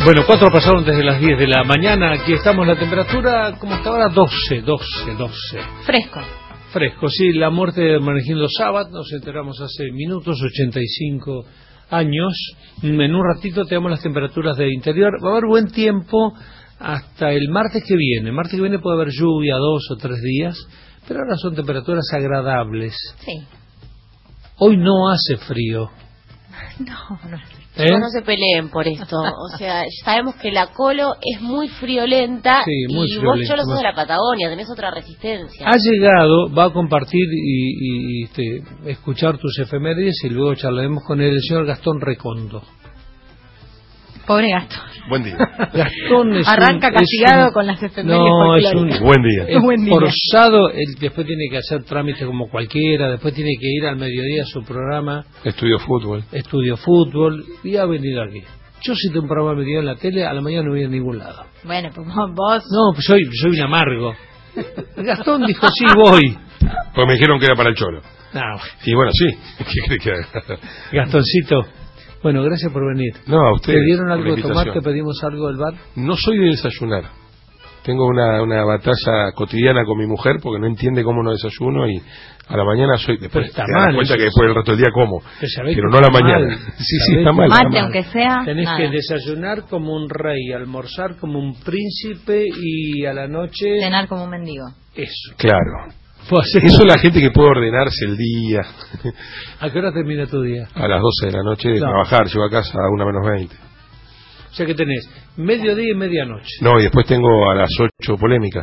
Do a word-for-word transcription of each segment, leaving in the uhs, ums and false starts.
Bueno, cuatro pasaron desde las diez de la mañana. Aquí estamos, la temperatura, como hasta ahora, doce, doce, doce. Fresco. Fresco, sí. La muerte de Hermenegildo Sabat, nos enteramos hace minutos, ochenta y cinco años. En un ratito te damos las temperaturas de interior. Va a haber buen tiempo hasta el martes que viene. El martes que viene puede haber lluvia dos o tres días, pero ahora son temperaturas agradables. Sí. Hoy no hace frío. No, no. ¿Eh? No, no se peleen por esto. O sea, sabemos que la Colo es muy friolenta, sí, muy y friolenta. vos, Cholo, sos de la Patagonia, tenés otra resistencia. Ha llegado, va a compartir y, y este, escuchar tus efemérides y luego charlaremos con él, el señor Gastón Recondo. Pobre Gastón. Buen día. Gastón es Arranca un, castigado es un, con las efemérides no, es un buen día. Es buen día. forzado, él después tiene que hacer trámites como cualquiera, después tiene que ir al mediodía a su programa. Estudio fútbol. Estudio fútbol y ha venido aquí. Yo si tengo un programa de mediodía en la tele, a la mañana no voy a ningún lado. Bueno, pues vos... No, pues soy, soy un amargo. Gastón dijo, sí, voy. Pues me dijeron que era para el Cholo. No. Y bueno, sí. ¿Qué crees que haga? Gastoncito. Bueno, gracias por venir. No, a ustedes. ¿Te dieron algo por la de tomar? invitación. ¿Te pedimos algo del bar? No soy de desayunar. Tengo una, una batalla cotidiana con mi mujer porque no entiende cómo no desayuno y a la mañana soy... Después está te das mal cuenta eso, que después del resto del día como. Pero, pero no a la mañana. Mal. Sí, sí, está mal. Mate, está mal. aunque sea... Tenés nada. que desayunar como un rey, almorzar como un príncipe y a la noche... Cenar como un mendigo. Eso. Claro. Pues, Eso es la gente que puede ordenarse el día. ¿A qué hora termina tu día? A las doce de la noche de Claro. trabajar, llego a casa a una menos veinte. O sea que tenés mediodía y medianoche. No, y después tengo a las ocho polémica.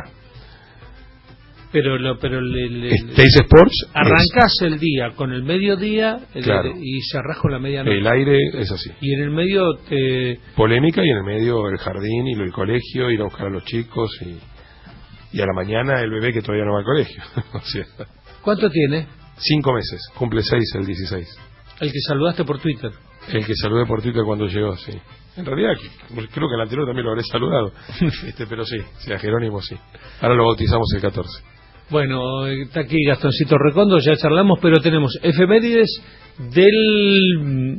Pero lo, pero le, le- Teis Sports. arrancás el día con el mediodía el- Claro. y cerrás con la es- medianoche. El aire es así. Y en el medio te... Polémica y en el medio el jardín y el colegio, ir a buscar a los chicos y, y a la mañana el bebé que todavía no va al colegio. O sea, ¿Cuánto tiene? cinco meses, cumple seis el dieciséis. El que saludaste por Twitter. El que saludé por Twitter cuando llegó, sí. En realidad, creo que el anterior también lo habré saludado. este Pero sí, sí, a Jerónimo sí. Ahora lo bautizamos el catorce. Bueno, está aquí Gastoncito Recondo, ya charlamos, pero tenemos efemérides del...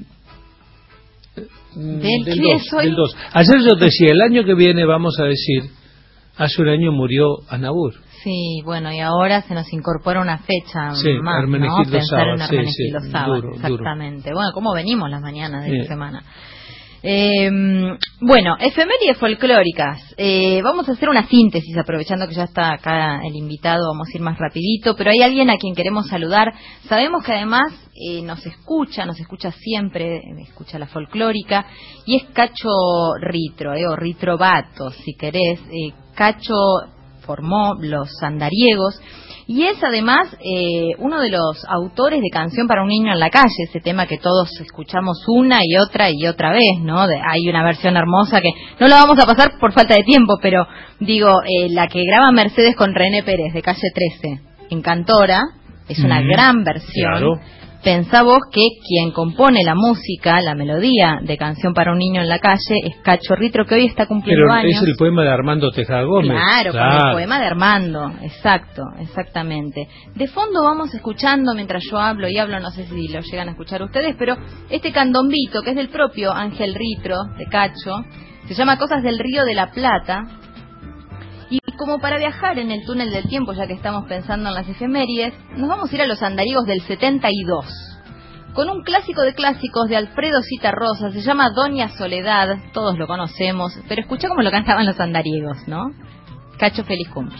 ¿Del qué dos, soy? del dos. Ayer yo te decía, el año que viene vamos a decir, hace un año murió Anabur. Sí, bueno, y ahora se nos incorpora una fecha Sí, más, ¿no? Hermenegildo Pensar en Sabat, sí, Hermenegildo sí, Sabat, duro, exactamente. Bueno, ¿cómo venimos las mañanas de Sí. la semana? Eh, bueno, efemérides folclóricas. Eh, vamos a hacer una síntesis, aprovechando que ya está acá el invitado, vamos a ir más rapidito, pero hay alguien a quien queremos saludar. Sabemos que además eh, nos escucha, nos escucha siempre, eh, escucha la folclórica, y es Cacho Ritro, eh, o Ritro Bato, si querés. Eh, Cacho formó los andariegos y es además eh, uno de los autores de Canción para un niño en la calle, ese tema que todos escuchamos una y otra y otra vez, ¿no? De, hay una versión hermosa que no la vamos a pasar por falta de tiempo, pero digo, eh, la que graba Mercedes con René Pérez de Calle trece en Cantora, es una Mm, gran versión. claro. Pensá vos que quien compone la música, la melodía de Canción para un niño en la calle es Cacho Ritro, que hoy está cumpliendo Pero años. es el poema de Armando Tejada Gómez. Claro, con el poema de Armando, exacto, exactamente. De fondo vamos escuchando, mientras yo hablo y hablo, no sé si lo llegan a escuchar ustedes, pero este candombito, que es del propio Ángel Ritro, de Cacho, se llama Cosas del Río de la Plata, y como para viajar en el túnel del tiempo, ya que estamos pensando en las efemérides, nos vamos a ir a los andariegos del setenta y dos, con un clásico de clásicos de Alfredo Citarrosa, se llama Doña Soledad, todos lo conocemos, pero escucha cómo lo cantaban los andariegos, ¿no? Cacho, feliz cumple.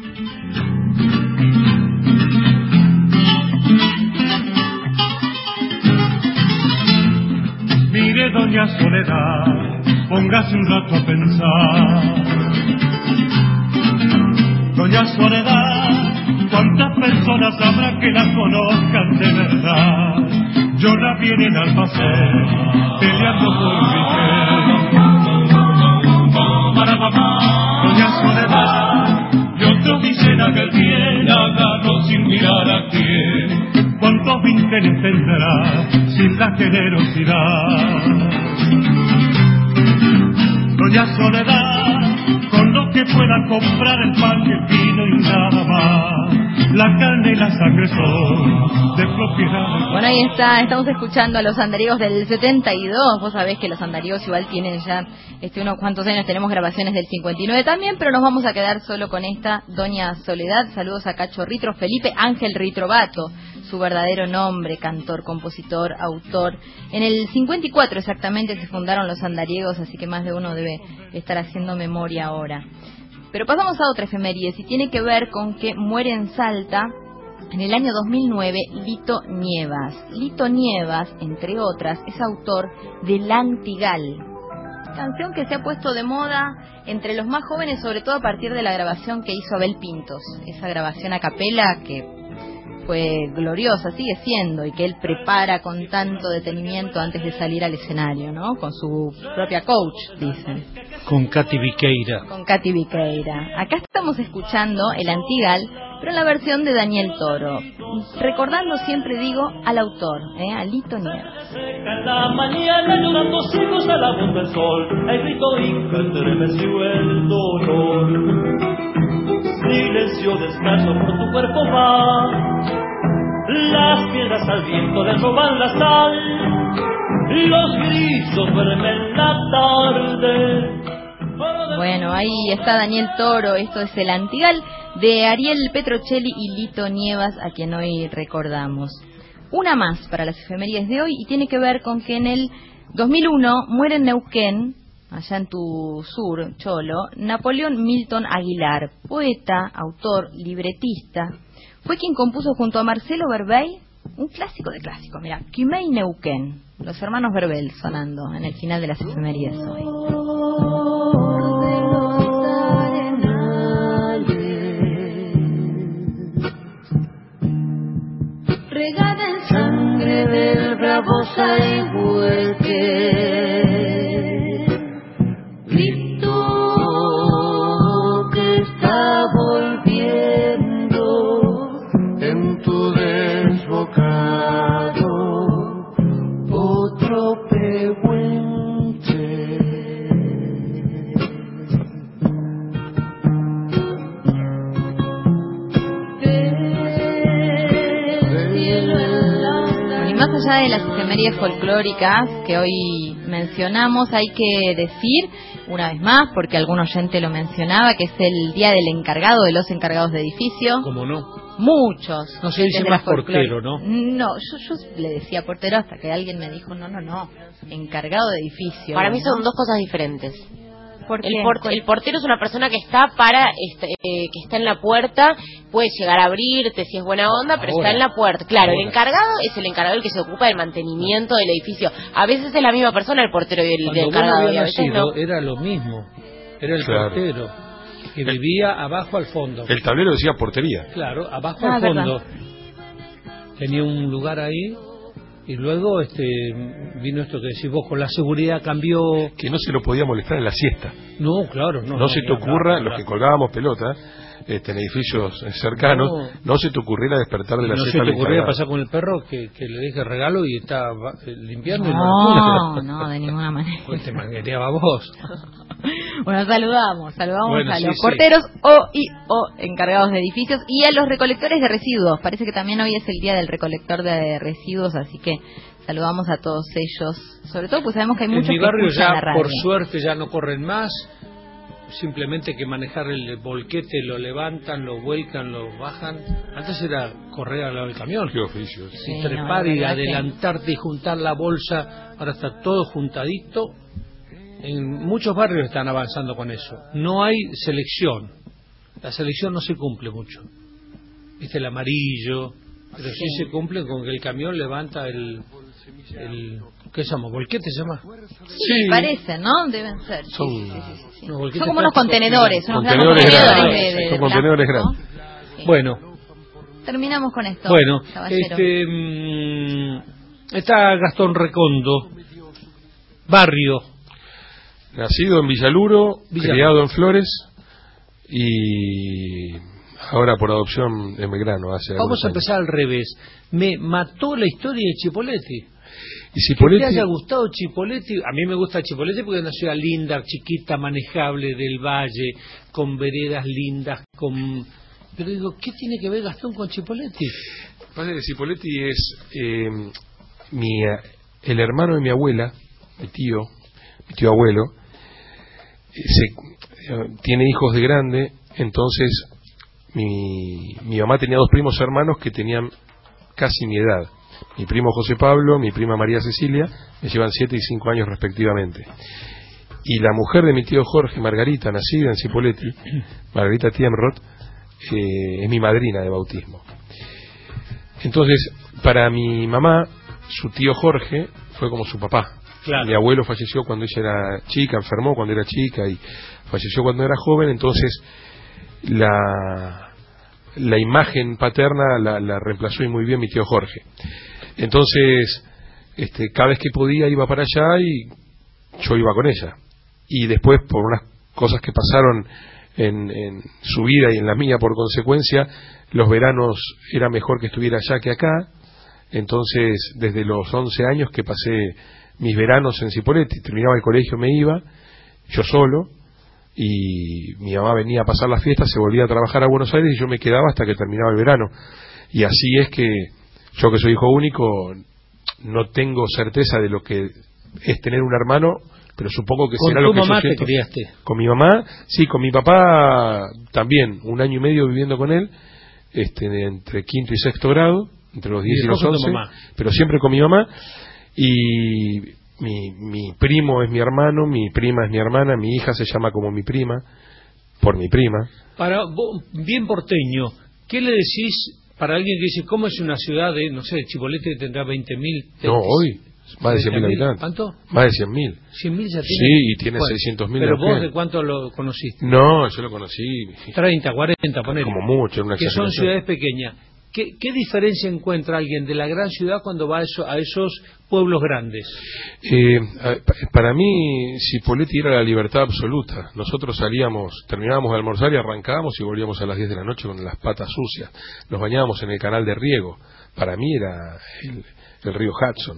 Mire, doña Soledad, póngase un rato a pensar. Doña Soledad, ¿cuántas personas habrá que la conozcan de verdad? Llora bien en almacén, peleando por mi Doña Soledad, y otros dicen haga el bien, hágalo sin mirar a quién. ¿Cuántos vínteres tendrá sin la generosidad? Doña Soledad, con lo que que pueda comprar el pan y el vino y nada más. La carne y la sangre son de propiedad. Bueno, ahí está, estamos escuchando a los andariegos del setenta y dos. Vos sabés que los andariegos igual tienen ya este unos cuantos años, tenemos grabaciones del cincuenta y nueve también, pero nos vamos a quedar solo con esta, Doña Soledad. Saludos a Cacho Ritro, Felipe Ángel Ritrovato, su verdadero nombre, cantor, compositor, autor. En el cincuenta y cuatro exactamente se fundaron los andariegos, así que más de uno debe estar haciendo memoria ahora. Pero pasamos a otra efeméride, y tiene que ver con que muere en Salta en el año dos mil nueve Lito Nievas. Lito Nievas, entre otras, es autor de Lantigal, canción que se ha puesto de moda entre los más jóvenes, sobre todo a partir de la grabación que hizo Abel Pintos, esa grabación a capela que fue gloriosa, sigue siendo, y que él prepara con tanto detenimiento antes de salir al escenario, ¿no? Con su propia coach, dicen. Con Katy Viqueira. Con Katy Viqueira. Acá estamos escuchando el Antigal, pero en la versión de Daniel Toro, recordando, siempre digo, al autor, ¿eh? A Lito Nievas. En la mañana llorando secos a la luz del sol, el grito inca estremeció el dolor. Silencio descanso por tu cuerpo va, las piedras al viento le roban la sal, los grillos duermen la tarde. Bueno, ahí está Daniel Toro, esto es el Antigal de Ariel Petrocelli y Lito Nievas, a quien hoy recordamos. Una más para las efemérides de hoy, y tiene que ver con que en el dos mil uno muere en Neuquén, allá en tu sur, Cholo, Napoleón Milton Aguilar, poeta, autor, libretista. Fue quien compuso junto a Marcelo Verbey un clásico de clásicos, mira, Quimei Neuquén, los hermanos Verbel sonando en el final de las efemérides hoy. Regada en sangre del bravo Saigüeque, grito que está volviendo en tu desbocado, otro pehuenche. Más allá de las efemérides folclóricas que hoy mencionamos, hay que decir, una vez más, porque algún oyente lo mencionaba, que es el Día del Encargado, de los encargados de edificio. ¿Cómo no? Muchos. No se dice más portero, ¿no? No, yo, yo le decía portero hasta que alguien me dijo, no, no, no, encargado de edificio. Para mí ¿no? son dos cosas diferentes. ¿Por qué? El, por, el portero es una persona que está para este, eh, que está en la puerta, puede llegar a abrirte si es buena onda, pero Ahora, está en la puerta. Claro, ahora. el encargado es el encargado, el que se ocupa del mantenimiento del edificio. A veces es la misma persona, el portero y el, Cuando el vos encargado, habías y a veces nacido, no. era lo mismo. Era el Claro. portero, que vivía abajo al fondo. El tablero decía portería. Claro, abajo Ah, al verdad. fondo. Tenía un lugar ahí, y luego este vino esto que decís vos, con la seguridad cambió. Que no se lo podía molestar en la siesta. No, claro, no. No, se ni te hablar, ocurra, ni los que hablar. colgábamos pelota, este, en edificios cercanos, No. no, se te ocurriera despertar de Y la no se siesta te al ocurría encargado. pasar con el perro que, que le dije regalo y está va- eh, limpiando y No, no no, de ninguna manera. Pues te manguereaba vos. Bueno, saludamos, saludamos Bueno, a sí, los sí. porteros o y o encargados de edificios y a los recolectores de residuos. Parece que también hoy es el día del recolector de residuos, así que saludamos a todos ellos. Sobre todo pues sabemos que hay En muchos mi que barrio escuchan ya, la radio. por suerte, ya no corren más. Simplemente hay que manejar el volquete, lo levantan, lo vuelcan, lo bajan. Antes era correr al lado del camión. Qué oficios. Sí, Y no, trepar la y verdad que- adelantarte y juntar la bolsa. Ahora está todo juntadito. En muchos barrios están avanzando con eso. No hay selección. La selección no se cumple mucho. Viste el amarillo. Pero sí, se cumple con que el camión levanta el... el ¿qué se llama? ¿Volquete se llama? Sí, parecen, ¿no? Deben ser. Sí, Son- sí, sí, sí, sí. Los volquetes Son como unos plásticos, contenedores, unos grandes Contenedores contenedores grandes. de, de- Son de contenedores plástico. grandes. Sí. Bueno, Terminamos con esto. bueno, caballero. este mm, está Gastón Recondo, barrio. Nacido en Villaluro, Villaluro. criado en Flores y ahora por adopción en Belgrano. Hace Vamos algunos a años. empezar al revés. Me mató la historia de Chipoletti. Y Chipoleti... ¿Que te haya gustado Chipoleti? A mí me gusta Chipoleti porque es una ciudad linda, chiquita, manejable, del valle, con veredas lindas, con... Pero digo, ¿qué tiene que ver Gastón con Chipoleti? Pasa que Chipoleti es eh, mi, el hermano de mi abuela, mi tío, mi tío abuelo, eh, se, eh, tiene hijos de grande, entonces mi, mi mamá tenía dos primos hermanos que tenían casi mi edad. Mi primo José Pablo, mi prima María Cecilia, me llevan siete y cinco años respectivamente. Y la mujer de mi tío Jorge, Margarita, nacida en Cipolletti, Margarita Tiemrot, eh, es mi madrina de bautismo. Entonces, para mi mamá, su tío Jorge fue como su papá. Claro. Mi abuelo falleció cuando ella era chica, enfermó cuando era chica y falleció cuando era joven, entonces la, la imagen paterna la, la reemplazó y muy bien mi tío Jorge. Entonces, este, cada vez que podía iba para allá y yo iba con ella. Y después, por unas cosas que pasaron en, en su vida y en la mía por consecuencia, los veranos era mejor que estuviera allá que acá. Entonces, desde los once años que pasé mis veranos en Cipolletti, terminaba el colegio, me iba, yo solo, y mi mamá venía a pasar las fiestas, se volvía a trabajar a Buenos Aires y yo me quedaba hasta que terminaba el verano. Y así es que yo, que soy hijo único, no tengo certeza de lo que es tener un hermano, pero supongo que será lo que yo siento. ¿Con tu mamá te criaste? Con mi mamá, sí, con mi papá también, un año y medio viviendo con él, este, entre quinto y sexto grado, entre los diez y, y los once, pero siempre con mi mamá. Y mi, mi primo es mi hermano, mi prima es mi hermana, mi hija se llama como mi prima, por mi prima. Para vos, bien porteño, ¿qué le decís para alguien que dice, ¿cómo es una ciudad de, no sé, Chipolete tendrá veinte mil? No, hoy, más de cien mil habitantes. ¿Cuánto? Más de cien mil. ¿cien mil ya tiene? Sí, y tiene bueno, seiscientos mil. ¿Pero vos de cuánto lo conociste? No, yo lo conocí. treinta, cuarenta, ponele. Como mucho, una que son ciudades pequeñas. ¿Qué, ¿Qué diferencia encuentra alguien de la gran ciudad cuando va a, eso, a esos pueblos grandes? Eh, para mí, Cipolletti era la libertad absoluta. Nosotros salíamos, terminábamos de almorzar y arrancábamos y volvíamos a las diez de la noche con las patas sucias. Nos bañábamos en el canal de riego. Para mí era el, el río Hudson.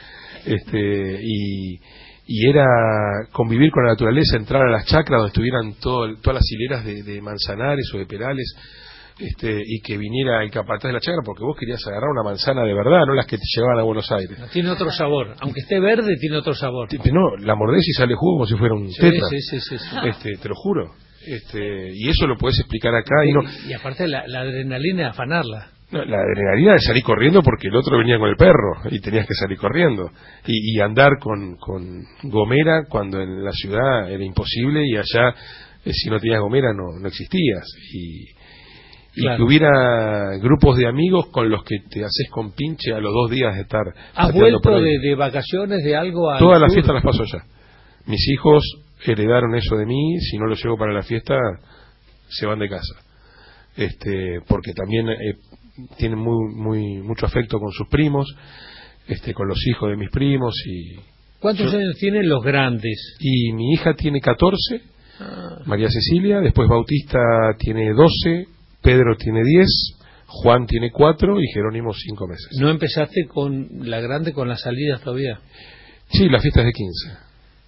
Este, y, y era convivir con la naturaleza, entrar a las chacras donde estuvieran todo, todas las hileras de, de manzanares o de perales. Este, y que viniera el capataz de la chacra porque vos querías agarrar una manzana de verdad, no las que te llevaban a Buenos Aires. No, tiene otro sabor, aunque esté verde tiene otro sabor. No, la mordés y sale jugo como si fuera un sí, tetra. Sí, sí, sí, sí. Este, te lo juro. Este, y eso lo podés explicar acá. Y, y, no... y aparte la, la adrenalina de afanarla. No, la adrenalina de salir corriendo porque el otro venía con el perro y tenías que salir corriendo. Y, y andar con, con gomera cuando en la ciudad era imposible y allá eh, si no tenías gomera no, no existías. Y Y claro, que hubiera grupos de amigos con los que te haces con pinche a los dos días de estar. ¿Has vuelto de, de vacaciones, de algo? Al Todas las fiestas las paso allá. Mis hijos heredaron eso de mí. Si no los llevo para la fiesta, se van de casa. Este, porque también eh, tienen muy, muy mucho afecto con sus primos, este, con los hijos de mis primos. Y ¿cuántos yo, años tienen los grandes? Y mi hija tiene catorce, ah. María Cecilia. Después Bautista tiene doce. Pedro tiene diez, Juan tiene cuatro y Jerónimo cinco meses. ¿No empezaste con la grande, con las salidas todavía? Sí, las fiestas de quince.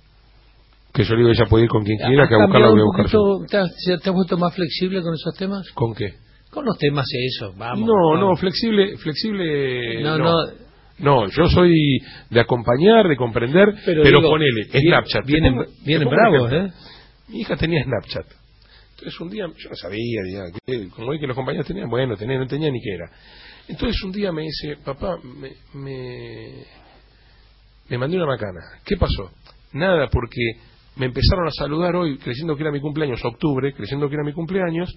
Que yo le digo, ella puede ir con quien quiera, que a buscarla voy a buscar yo. ¿Te has, ¿Te has vuelto más flexible con esos temas? ¿Con qué? Con los temas esos, vamos. No, vamos. no, flexible, flexible. No, no. no. No, yo soy de acompañar, de comprender, pero, pero digo, ponele, bien, Snapchat. Vienen, pongo, vienen bravos, ¿eh? Mi hija tenía Snapchat. Entonces un día, yo no sabía, diga, que, como vi que los compañeros tenían, bueno, tenía, no tenía ni qué era. Entonces un día me dice, papá, me, me, me mandé una macana. ¿Qué pasó? Nada, porque me empezaron a saludar hoy, creyendo que era mi cumpleaños, octubre, creyendo que era mi cumpleaños,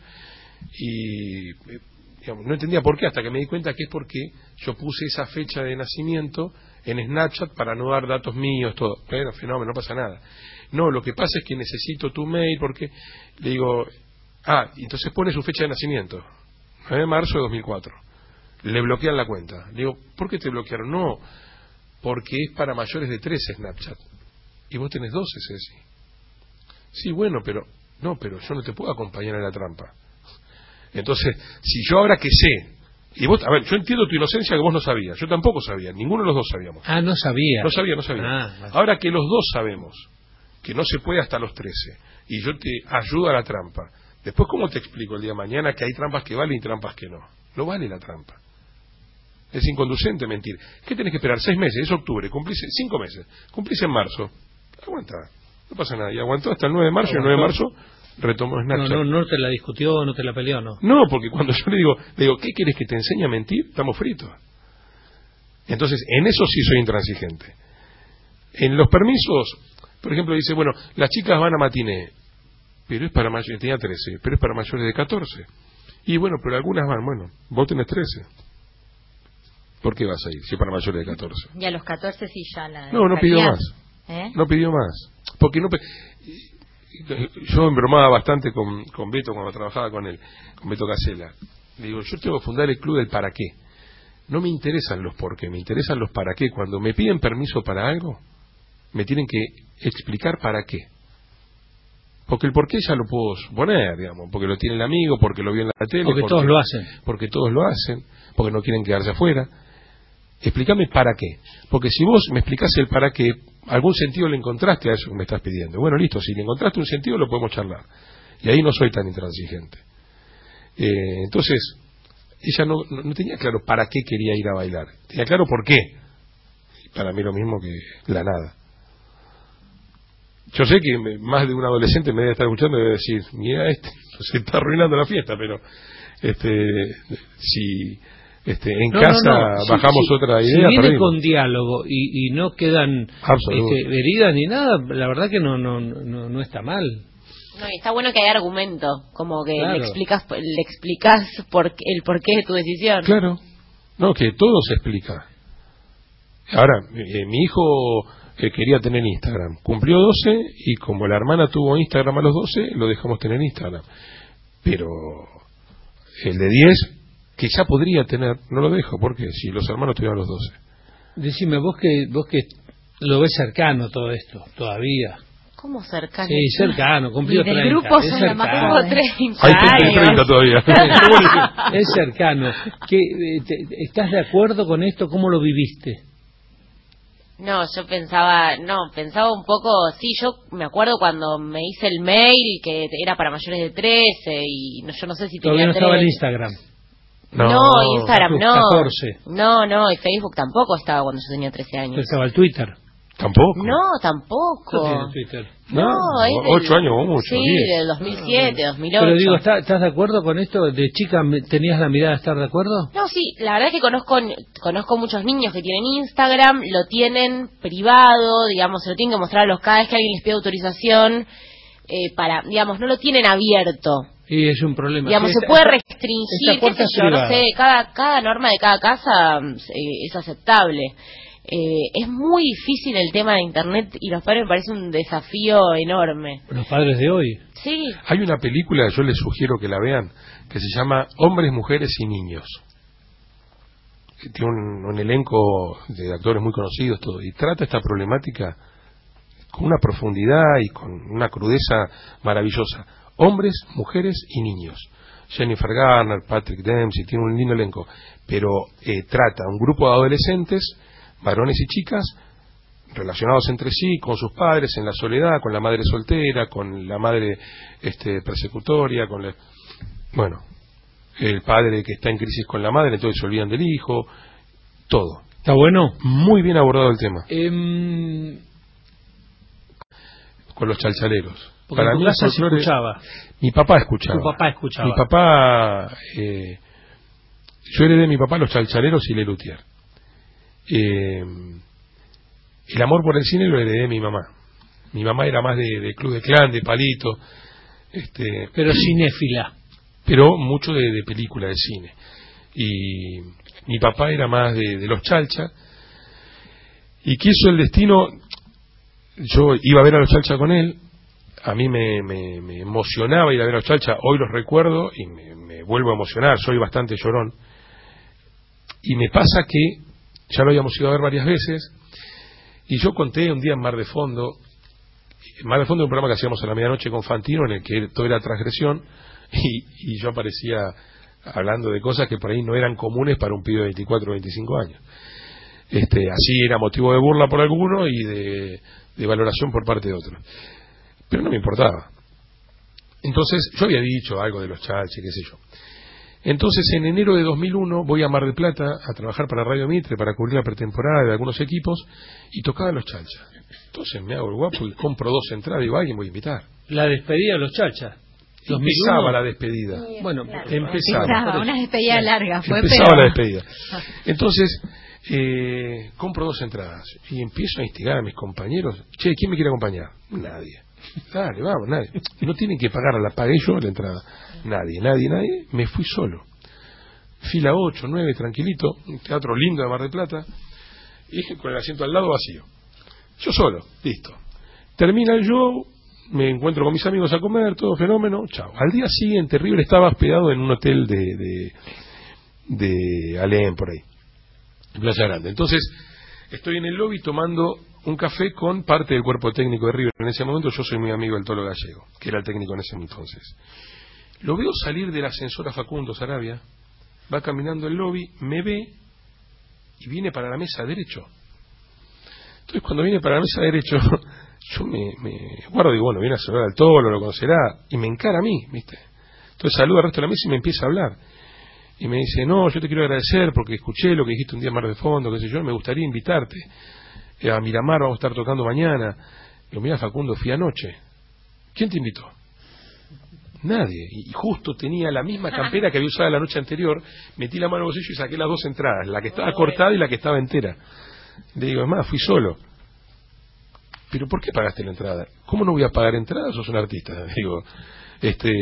y digamos, no entendía por qué, hasta que me di cuenta que es porque yo puse esa fecha de nacimiento en Snapchat para no dar datos míos, todo. Pero fenómeno, no pasa nada. No, lo que pasa es que necesito tu mail porque le digo, ah, entonces pone su fecha de nacimiento, nueve de marzo de dos mil cuatro. Le bloquean la cuenta. Le digo, ¿por qué te bloquearon? No, porque es para mayores de trece Snapchat. Y vos tenés doce, Ceci. Sí, bueno, pero no, pero yo no te puedo acompañar en la trampa. Entonces, si yo ahora que sé Y vos, a ver, yo entiendo tu inocencia que vos no sabías, yo tampoco sabía, ninguno de los dos sabíamos. Ah, no sabía. No sabía, no sabía. Ah, vale. Ahora que los dos sabemos que no se puede hasta los trece, y yo te ayudo a la trampa, después, ¿cómo te explico el día de mañana que hay trampas que valen y trampas que no? No vale la trampa. Es inconducente mentir. ¿Qué tenés que esperar? Seis meses, es octubre, cumplís cinco meses, cumplís en marzo. Aguanta, no pasa nada. Y aguantó hasta el nueve de marzo, y el nueve de marzo retomó Snapchat. No, no, no te la discutió, no te la peleó, ¿no? No, porque cuando yo le digo, le digo, ¿qué querés que te enseñe a mentir? Estamos fritos. Entonces, en eso sí soy intransigente. En los permisos, por ejemplo, dice, bueno, las chicas van a matiné, pero es para mayores, tenía trece, pero es para mayores de catorce. Y bueno, pero algunas van, bueno, vos tenés trece. ¿Por qué vas a ir si es para mayores de catorce? Y a los catorce sí ya la... No, no pidió más. ¿Eh? No pidió más. Porque no... Yo embromaba bastante con, con Beto cuando trabajaba con él, con Beto Casella. Le digo, yo tengo que fundar el club del para qué. No me interesan los por qué, me interesan los para qué. Cuando me piden permiso para algo, me tienen que explicar para qué. Porque el por qué ya lo puedo suponer, digamos, porque lo tiene el amigo, porque lo vio en la tele. Porque, porque todos lo hacen. Porque todos lo hacen, porque no quieren quedarse afuera. Explícame para qué. Porque si vos me explicás el para qué, algún sentido le encontraste a eso que me estás pidiendo. Bueno, listo, si le encontraste un sentido lo podemos charlar. Y ahí no soy tan intransigente. Eh, entonces, ella no, no, no tenía claro para qué quería ir a bailar. Tenía claro por qué. Y para mí lo mismo que la nada. Yo sé que me, más de un adolescente me debe estar escuchando y debe decir, mira, este se está arruinando la fiesta, pero este si... Este, en no, casa no, no. bajamos si, otra si, idea. Si viene perdimos. con diálogo y, y no quedan este, heridas ni nada, la verdad que no no no, no está mal. No, y está bueno que haya argumento, como que claro. le explicas le explicas por, el porqué de tu decisión. Claro, no, que todo se explica. Ahora, eh, mi hijo eh, quería tener Instagram, cumplió doce y como la hermana tuvo Instagram a los doce, lo dejamos tener Instagram. Pero el de diez... que ya podría tener, no lo dejo, porque si los hermanos tuvieron los doce. Decime, vos que vos que lo ves cercano todo esto, todavía. ¿Cómo cercano? Sí, cercano, cumplió treinta. Y del grupo es son la más Tengo treinta Hay gente de treinta todavía. Es cercano. ¿Qué, te, ¿Estás de acuerdo con esto? ¿Cómo lo viviste? No, yo pensaba, no, pensaba un poco, sí, yo me acuerdo cuando me hice el mail que era para mayores de trece y no, yo no sé si todavía tenía no estaba en trece. Instagram. No, No, Instagram no. catorce. No, no, y Facebook tampoco estaba cuando yo tenía trece años. Pero estaba el Twitter. ¿Tampoco? No, tampoco. ¿No tiene Twitter? No, No, es del- ocho años o mucho, Sí, diez. del dos mil siete, dos mil ocho. Pero digo, ¿está- ¿estás de acuerdo con esto? ¿De chica me- tenías la mirada de estar de acuerdo? No, sí, la verdad es que conozco conozco muchos niños que tienen Instagram, lo tienen privado, digamos, se lo tienen que mostrar a los cada vez que alguien les pide autorización, eh, para, digamos, no lo tienen abierto. Y es un problema. Digamos, Sí, se esta- puede esta- restringir, esta qué puerta sé es yo, no privada. sé, cada, cada norma de cada casa eh, es aceptable. Eh, es muy difícil el tema de Internet y los padres me parece un desafío enorme. Los padres de hoy. Sí. Hay una película, yo les sugiero que la vean, que se llama Hombres, Mujeres y Niños. Tiene un, un elenco de actores muy conocidos, todo, y trata esta problemática con una profundidad y con una crudeza maravillosa. Hombres, mujeres y niños. Jennifer Garner, Patrick Dempsey, tiene un lindo elenco, pero eh, trata un grupo de adolescentes, varones y chicas, relacionados entre sí, con sus padres, en la soledad, con la madre soltera, con la madre este, persecutoria, con la... bueno, el padre que está en crisis con la madre, entonces se olvidan del hijo, todo. ¿Está bueno? Muy bien abordado el tema. Eh, con los chalchaleros. Porque Para en tu mí casa se folclore- escuchaba. Mi papá escuchaba. Tu papá escuchaba. Mi papá... Eh, yo heredé de mi papá los chalchaleros y Lelutier. Eh, el amor por el cine lo heredé de mi mamá. Mi mamá era más de, de club de clan, de palito, este, pero cinéfila. Pero mucho de, de película, de cine. Y mi papá era más de, de los chalcha. Y quiso el destino, yo iba a ver a los chalcha con él, a mí me, me, me emocionaba ir a ver a los chalcha, hoy los recuerdo y me, me vuelvo a emocionar, soy bastante llorón. Y me pasa que ya lo habíamos ido a ver varias veces, y yo conté un día en Mar de Fondo, Mar de Fondo es un programa que hacíamos a la medianoche con Fantino, en el que todo era transgresión, y, y yo aparecía hablando de cosas que por ahí no eran comunes para un pibe de veinticuatro o veinticinco años. Este, así era motivo de burla por alguno y de, de valoración por parte de otro. Pero no me importaba. Entonces, yo había dicho algo de los chalches, qué sé yo. Entonces, en enero de dos mil uno voy a Mar del Plata a trabajar para Radio Mitre, para cubrir la pretemporada de algunos equipos, y tocaba los chalchas. Entonces me hago el guapo y compro dos entradas y digo, alguien voy a invitar. La despedida de los chalchas. Empezaba la despedida. Bueno, claro. empezaba. Empezaba, una despedida Claro. larga fue, Empezaba pero... la despedida. Entonces, eh, compro dos entradas y empiezo a instigar a mis compañeros. Che, ¿quién me quiere acompañar? Nadie. Dale, vamos, nadie. No tienen que pagar, la pagué yo la entrada. Nadie, nadie, nadie. Me fui solo. Fila ocho, nueve, tranquilito. Un teatro lindo de Mar del Plata. Y con el asiento al lado vacío. Yo solo, listo. Termina el show, me encuentro con mis amigos a comer, todo fenómeno, chao. Al día siguiente, River estaba hospedado en un hotel de, de, de Alem, por ahí, en Playa Grande. Entonces, estoy en el lobby tomando un café con parte del cuerpo técnico de River. En ese momento yo soy muy amigo del Tolo Gallego, que era el técnico en ese entonces. Lo veo salir del ascensor a Facundo Sarabia, va caminando el lobby, me ve y viene para la mesa derecho. Entonces, cuando viene para la mesa derecho, yo me, me guardo y digo, bueno, viene a saludar al Tolo, lo conocerá, y me encara a mí, ¿viste? Entonces saluda al resto de la mesa y me empieza a hablar. Y me dice, no, yo te quiero agradecer porque escuché lo que dijiste un día en Mar de Fondo, qué sé yo, me gustaría invitarte. A Miramar vamos a estar tocando mañana. Digo, mira, Facundo, fui anoche. ¿Quién te invitó? Nadie. Y justo tenía la misma campera que había usado la noche anterior, metí la mano en el bolsillo y saqué las dos entradas, la que estaba cortada y la que estaba entera. Le digo, es más, fui solo. ¿Pero por qué pagaste la entrada? ¿Cómo no voy a pagar entrada? Sos un artista. Digo, este...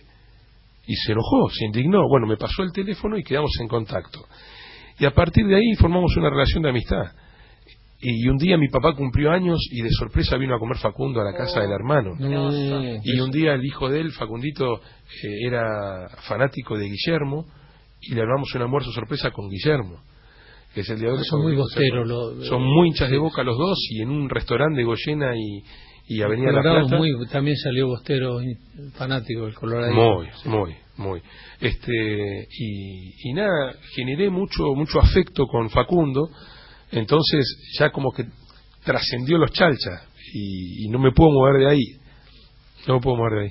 Y se enojó, se indignó. Bueno, me pasó el teléfono y quedamos en contacto. Y a partir de ahí formamos una relación de amistad. Y un día mi papá cumplió años y de sorpresa vino a comer Facundo a la casa del hermano. Mm, Y un día el hijo de él, Facundito, eh, era fanático de Guillermo y le armamos un almuerzo sorpresa con Guillermo, que es el día de hoy. son muy bosteros. Lo, Son muy hinchas de Boca los dos y en un restaurante de Goyena y, y Avenida La Colorado Plata. muy, también salió bostero fanático del Colorado. Muy, muy, muy. Este, y, y nada, generé mucho, mucho afecto con Facundo. Entonces ya como que trascendió los chalchas y, y no me puedo mover de ahí, no me puedo mover de ahí.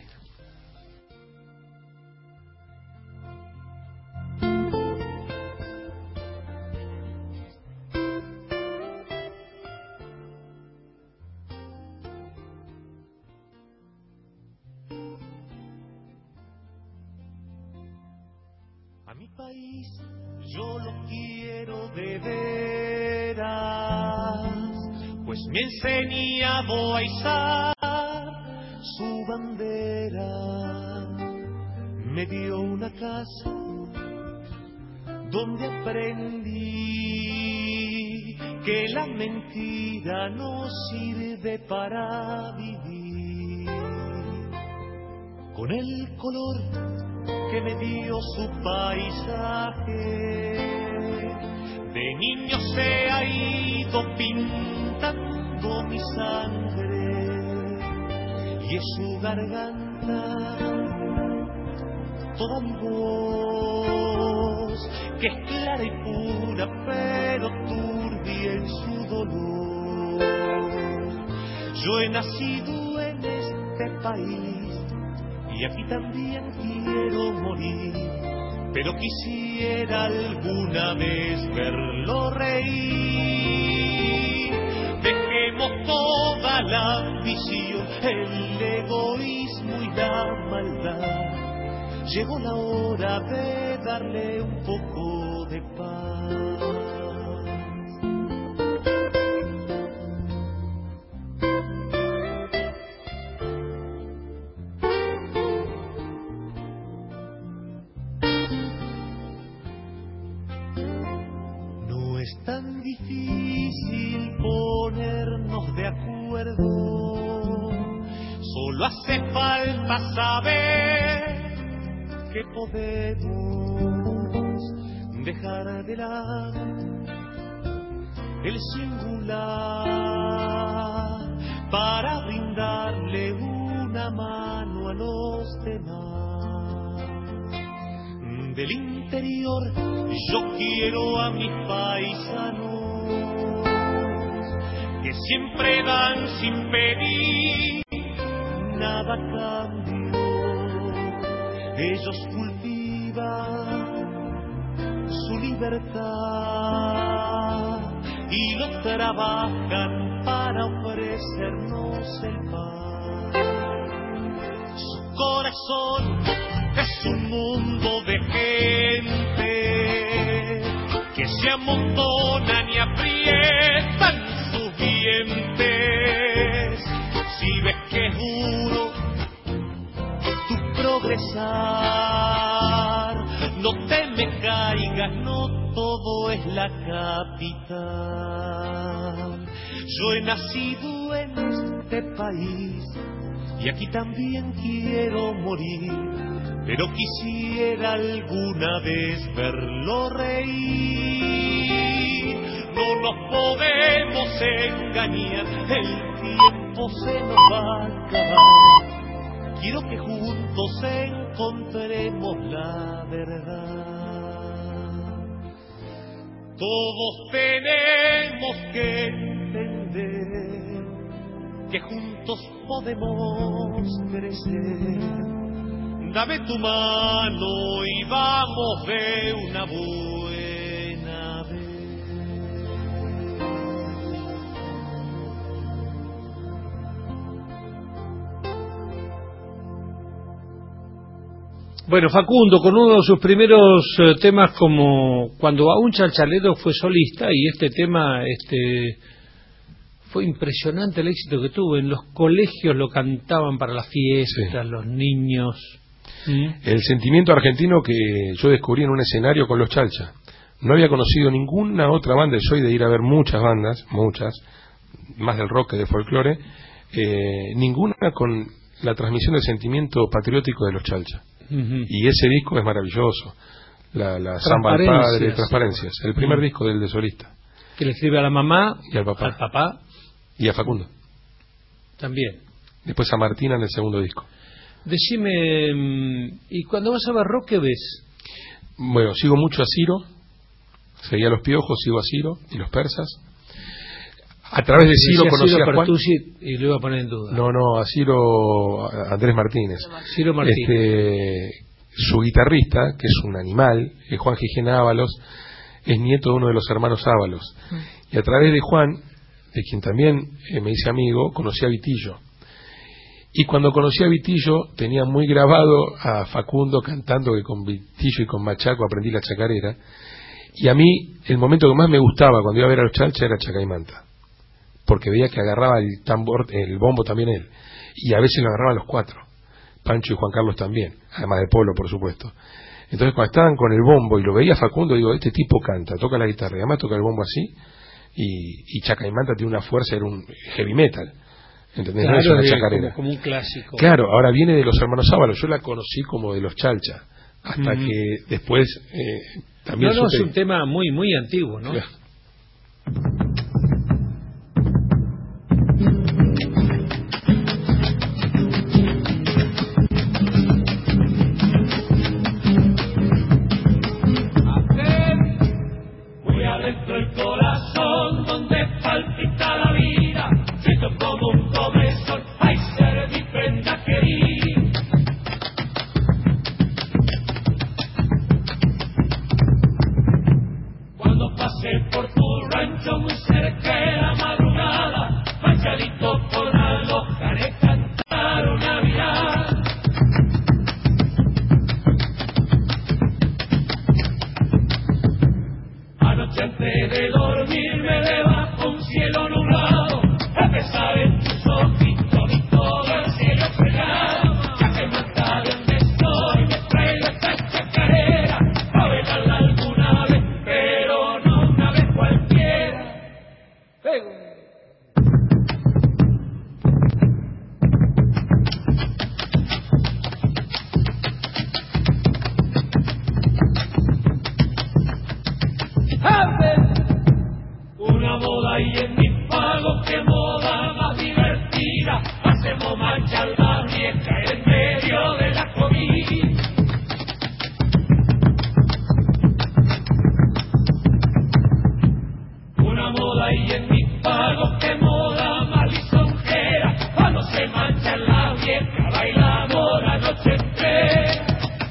A mi país yo lo quiero de veras, pues me he enseñado a izar su bandera. Me dio una casa donde aprendí que la mentira no sirve para vivir. Con el color que me dio su paisaje, de niño se ha ido pintando mi sangre, y es su garganta toda mi voz, que es clara y pura pero turbia en su dolor. Yo he nacido en este país y aquí también quiero morir, pero quisiera alguna vez verlo reír. Dejemos toda la ambición, el egoísmo y la maldad. Llegó la hora de darle un poco de paz. No es tan difícil ponernos de acuerdo, solo hace falta saber que podemos dejar de lado el singular para brindarle una mano a los demás. del interior, yo quiero a mis paisanos que siempre dan sin pedir nada a cambio. Ellos cultivan su libertad y lo trabajan para ofrecernos el pan. Su corazón es un mundo de gente que se amontonan y aprietan sus dientes. Si ves que es duro tu progresar, no te me caigas, no todo es la capital. Yo he nacido en este país y aquí también quiero morir, pero quisiera alguna vez verlo reír. No nos podemos engañar, el tiempo se nos va a acabar. Quiero que juntos encontremos la verdad. Todos tenemos que entender que juntos podemos crecer. Dame tu mano y vamos de una buena vez. Bueno, Facundo, con uno de sus primeros eh, temas, como cuando aún Chalchalero fue solista, y este tema este fue impresionante el éxito que tuvo. En los colegios lo cantaban para las fiestas, sí. Los niños. ¿Mm? El sentimiento argentino que yo descubrí en un escenario con los Chalcha. No había conocido ninguna otra banda. Soy de ir a ver muchas bandas, muchas, más del rock que de folclore, eh, ninguna con la transmisión del sentimiento patriótico de los Chalcha. Uh-huh. Y ese disco es maravilloso. La, la Samba al Padre, Transparencias, el primer uh-huh. disco del de solista. Que le escribe a la mamá y al papá. Al papá. Y a Facundo. También. Después a Martina en el segundo disco. Decime, ¿y cuando vas a ver rock qué ves? Bueno, sigo mucho a Ciro, seguía Los Piojos, sigo a Ciro y Los Persas. A través de Ciro conocí a Juan. Y lo iba a poner en duda. No, no, a Ciro, a Andrés Martínez. Ciro Martínez. Este, su guitarrista, que es un animal, es Juan Gijena Ábalos, es nieto de uno de los hermanos Ábalos. Mm. Y a través de Juan, de quien también eh, me hice amigo, conocí a Vitillo. Y cuando conocí a Vitillo, tenía muy grabado a Facundo cantando, que con Vitillo y con Machaco aprendí la chacarera. Y a mí, el momento que más me gustaba cuando iba a ver a los Chalcha era Chacaimanta, porque veía que agarraba el tambor, el bombo también él, y a veces lo agarraban los cuatro, Pancho y Juan Carlos también, además de Polo, por supuesto. Entonces, cuando estaban con el bombo y lo veía Facundo, digo, este tipo canta, toca la guitarra, y además toca el bombo así, y, y Chacaimanta tiene una fuerza, era un heavy metal. ¿Entendés? Claro, no es una bien, chacarera. Como, como un clásico. Claro, ahora viene de los hermanos Ábalos. Yo la conocí como de los Chalcha, hasta mm. que después eh, también no, no, supe... es un tema muy, muy antiguo, ¿no? Claro. Muy adentro el corazón donde palpita la vida, siento como un comezón, hay ser mi prenda querida. Cuando pasé por tu rancho muy cerca de la madrugada, manchadito con algo, haré cantar una virada. Anoche antes de dormir me debajo un cielo nublado, a pesar de tus ojitos y todo el cielo estrellado. Chacaimanta de donde estoy me traigo esta chacarera, a bailarla alguna vez, pero no una vez cualquiera. ¡Pego! Una boda y en mis pagos, qué moda más divertida, hacemos marcha la vieja en medio de la comida. hay en mi pago que moda malisonjera, cuando se mancha la vieja bailamos la noche entera.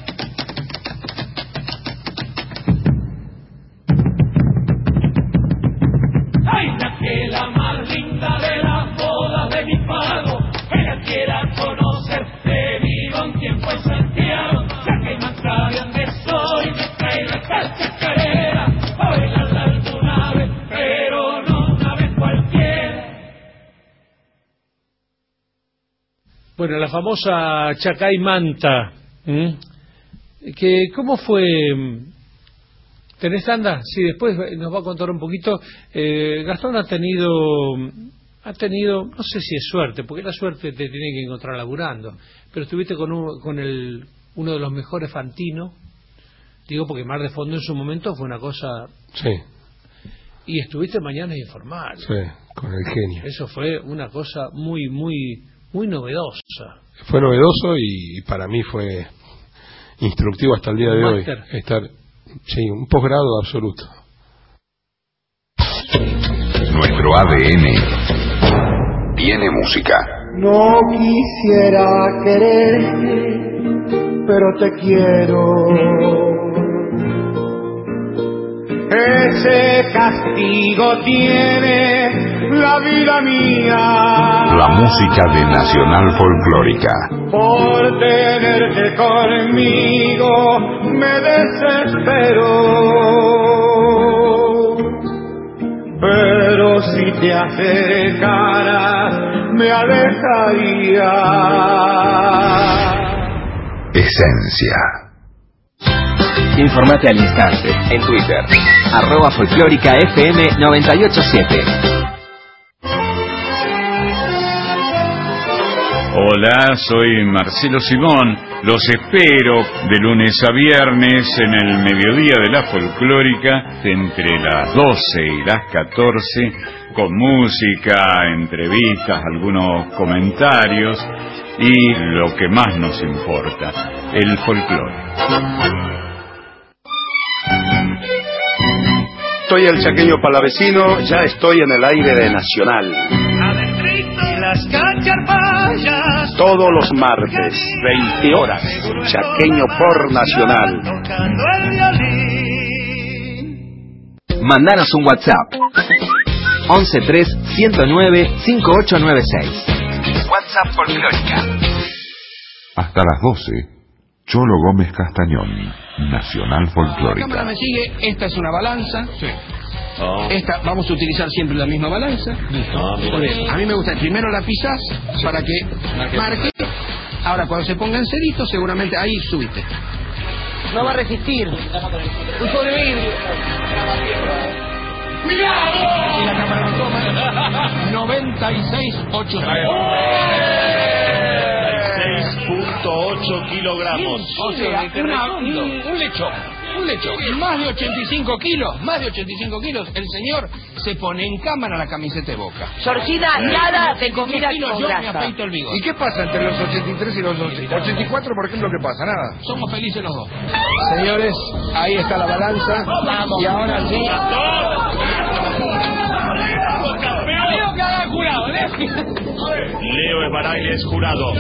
Ay, la que la más linda de las bodas de mi pago, que la quiera conocer, te vivo un tiempo en Santiago, ya que más sabe dónde soy, me trae la chacarera, a bailarla alguna vez, pero no una vez cualquiera. Bueno, la famosa Chacay Manta, ¿m? que ¿cómo fue? ¿Tenés tanda? Sí, después nos va a contar un poquito. Eh, Gastón ha tenido, ha tenido, no sé si es suerte, porque la suerte te tiene que encontrar laburando, pero estuviste con, un, con el, uno de los mejores Fantino, digo porque Mar de Fondo en su momento fue una cosa... Sí. Y estuviste en Mañanas Informales. Sí, con el genio. Eso fue una cosa muy, muy, muy novedosa. Fue novedoso y para mí fue instructivo hasta el día de hoy. Estar, sí, un posgrado absoluto. Nuestro A D N tiene música. No quisiera quererte, pero te quiero. Ese castigo tiene la vida mía. La música de Nacional Folclórica. Por tenerte conmigo me desespero. Pero si te acercaras me alejaría. Esencia. Informate al instante en Twitter, arroba folclórica F M noventa y ocho siete. Hola, soy Marcelo Simón. Los espero de lunes a viernes en el mediodía de la folclórica, entre las doce y las catorce, con música, entrevistas, algunos comentarios y lo que más nos importa, el folclore. Soy el chaqueño palavecino, ya estoy en el aire de Nacional. Las cacharpayas, todos los martes, veinte horas, chaqueño por Nacional. Tocando el violín. Mandanos un WhatsApp once tres ciento nueve cinco ocho nueve seis. WhatsApp folclórica. Hasta las doce, Cholo Gómez Castañón, Nacional Folclórica. La cámara me sigue, esta es una balanza. Sí. Oh. Esta, vamos a utilizar siempre la misma balanza. Oh, a mí me gusta primero la pisás, sí, para que marque. marque. Ahora cuando se ponga en cerito, seguramente ahí subiste. No va a resistir. Un sobrevidrio. ¡Cuidado! Y la cámara lo toma. noventa y seis ochocientos. seis punto ocho kilogramos. O sea, una, un, un lechón. Un lechón. Más de ochenta y cinco kilos. Más de ochenta y cinco kilos. El señor se pone en cámara la camiseta de Boca. Sorcida, nada de comida con yo grasa. me afeito el bigote. ¿Y qué pasa entre los ochenta y tres y los ochenta y cuatro, por ejemplo? ¿Qué pasa? Nada. Somos felices los dos. Señores, ahí está la balanza. Vamos. Y ahora sí. Leo que haga jurado, Leo. Leo Esbaraile es jurado.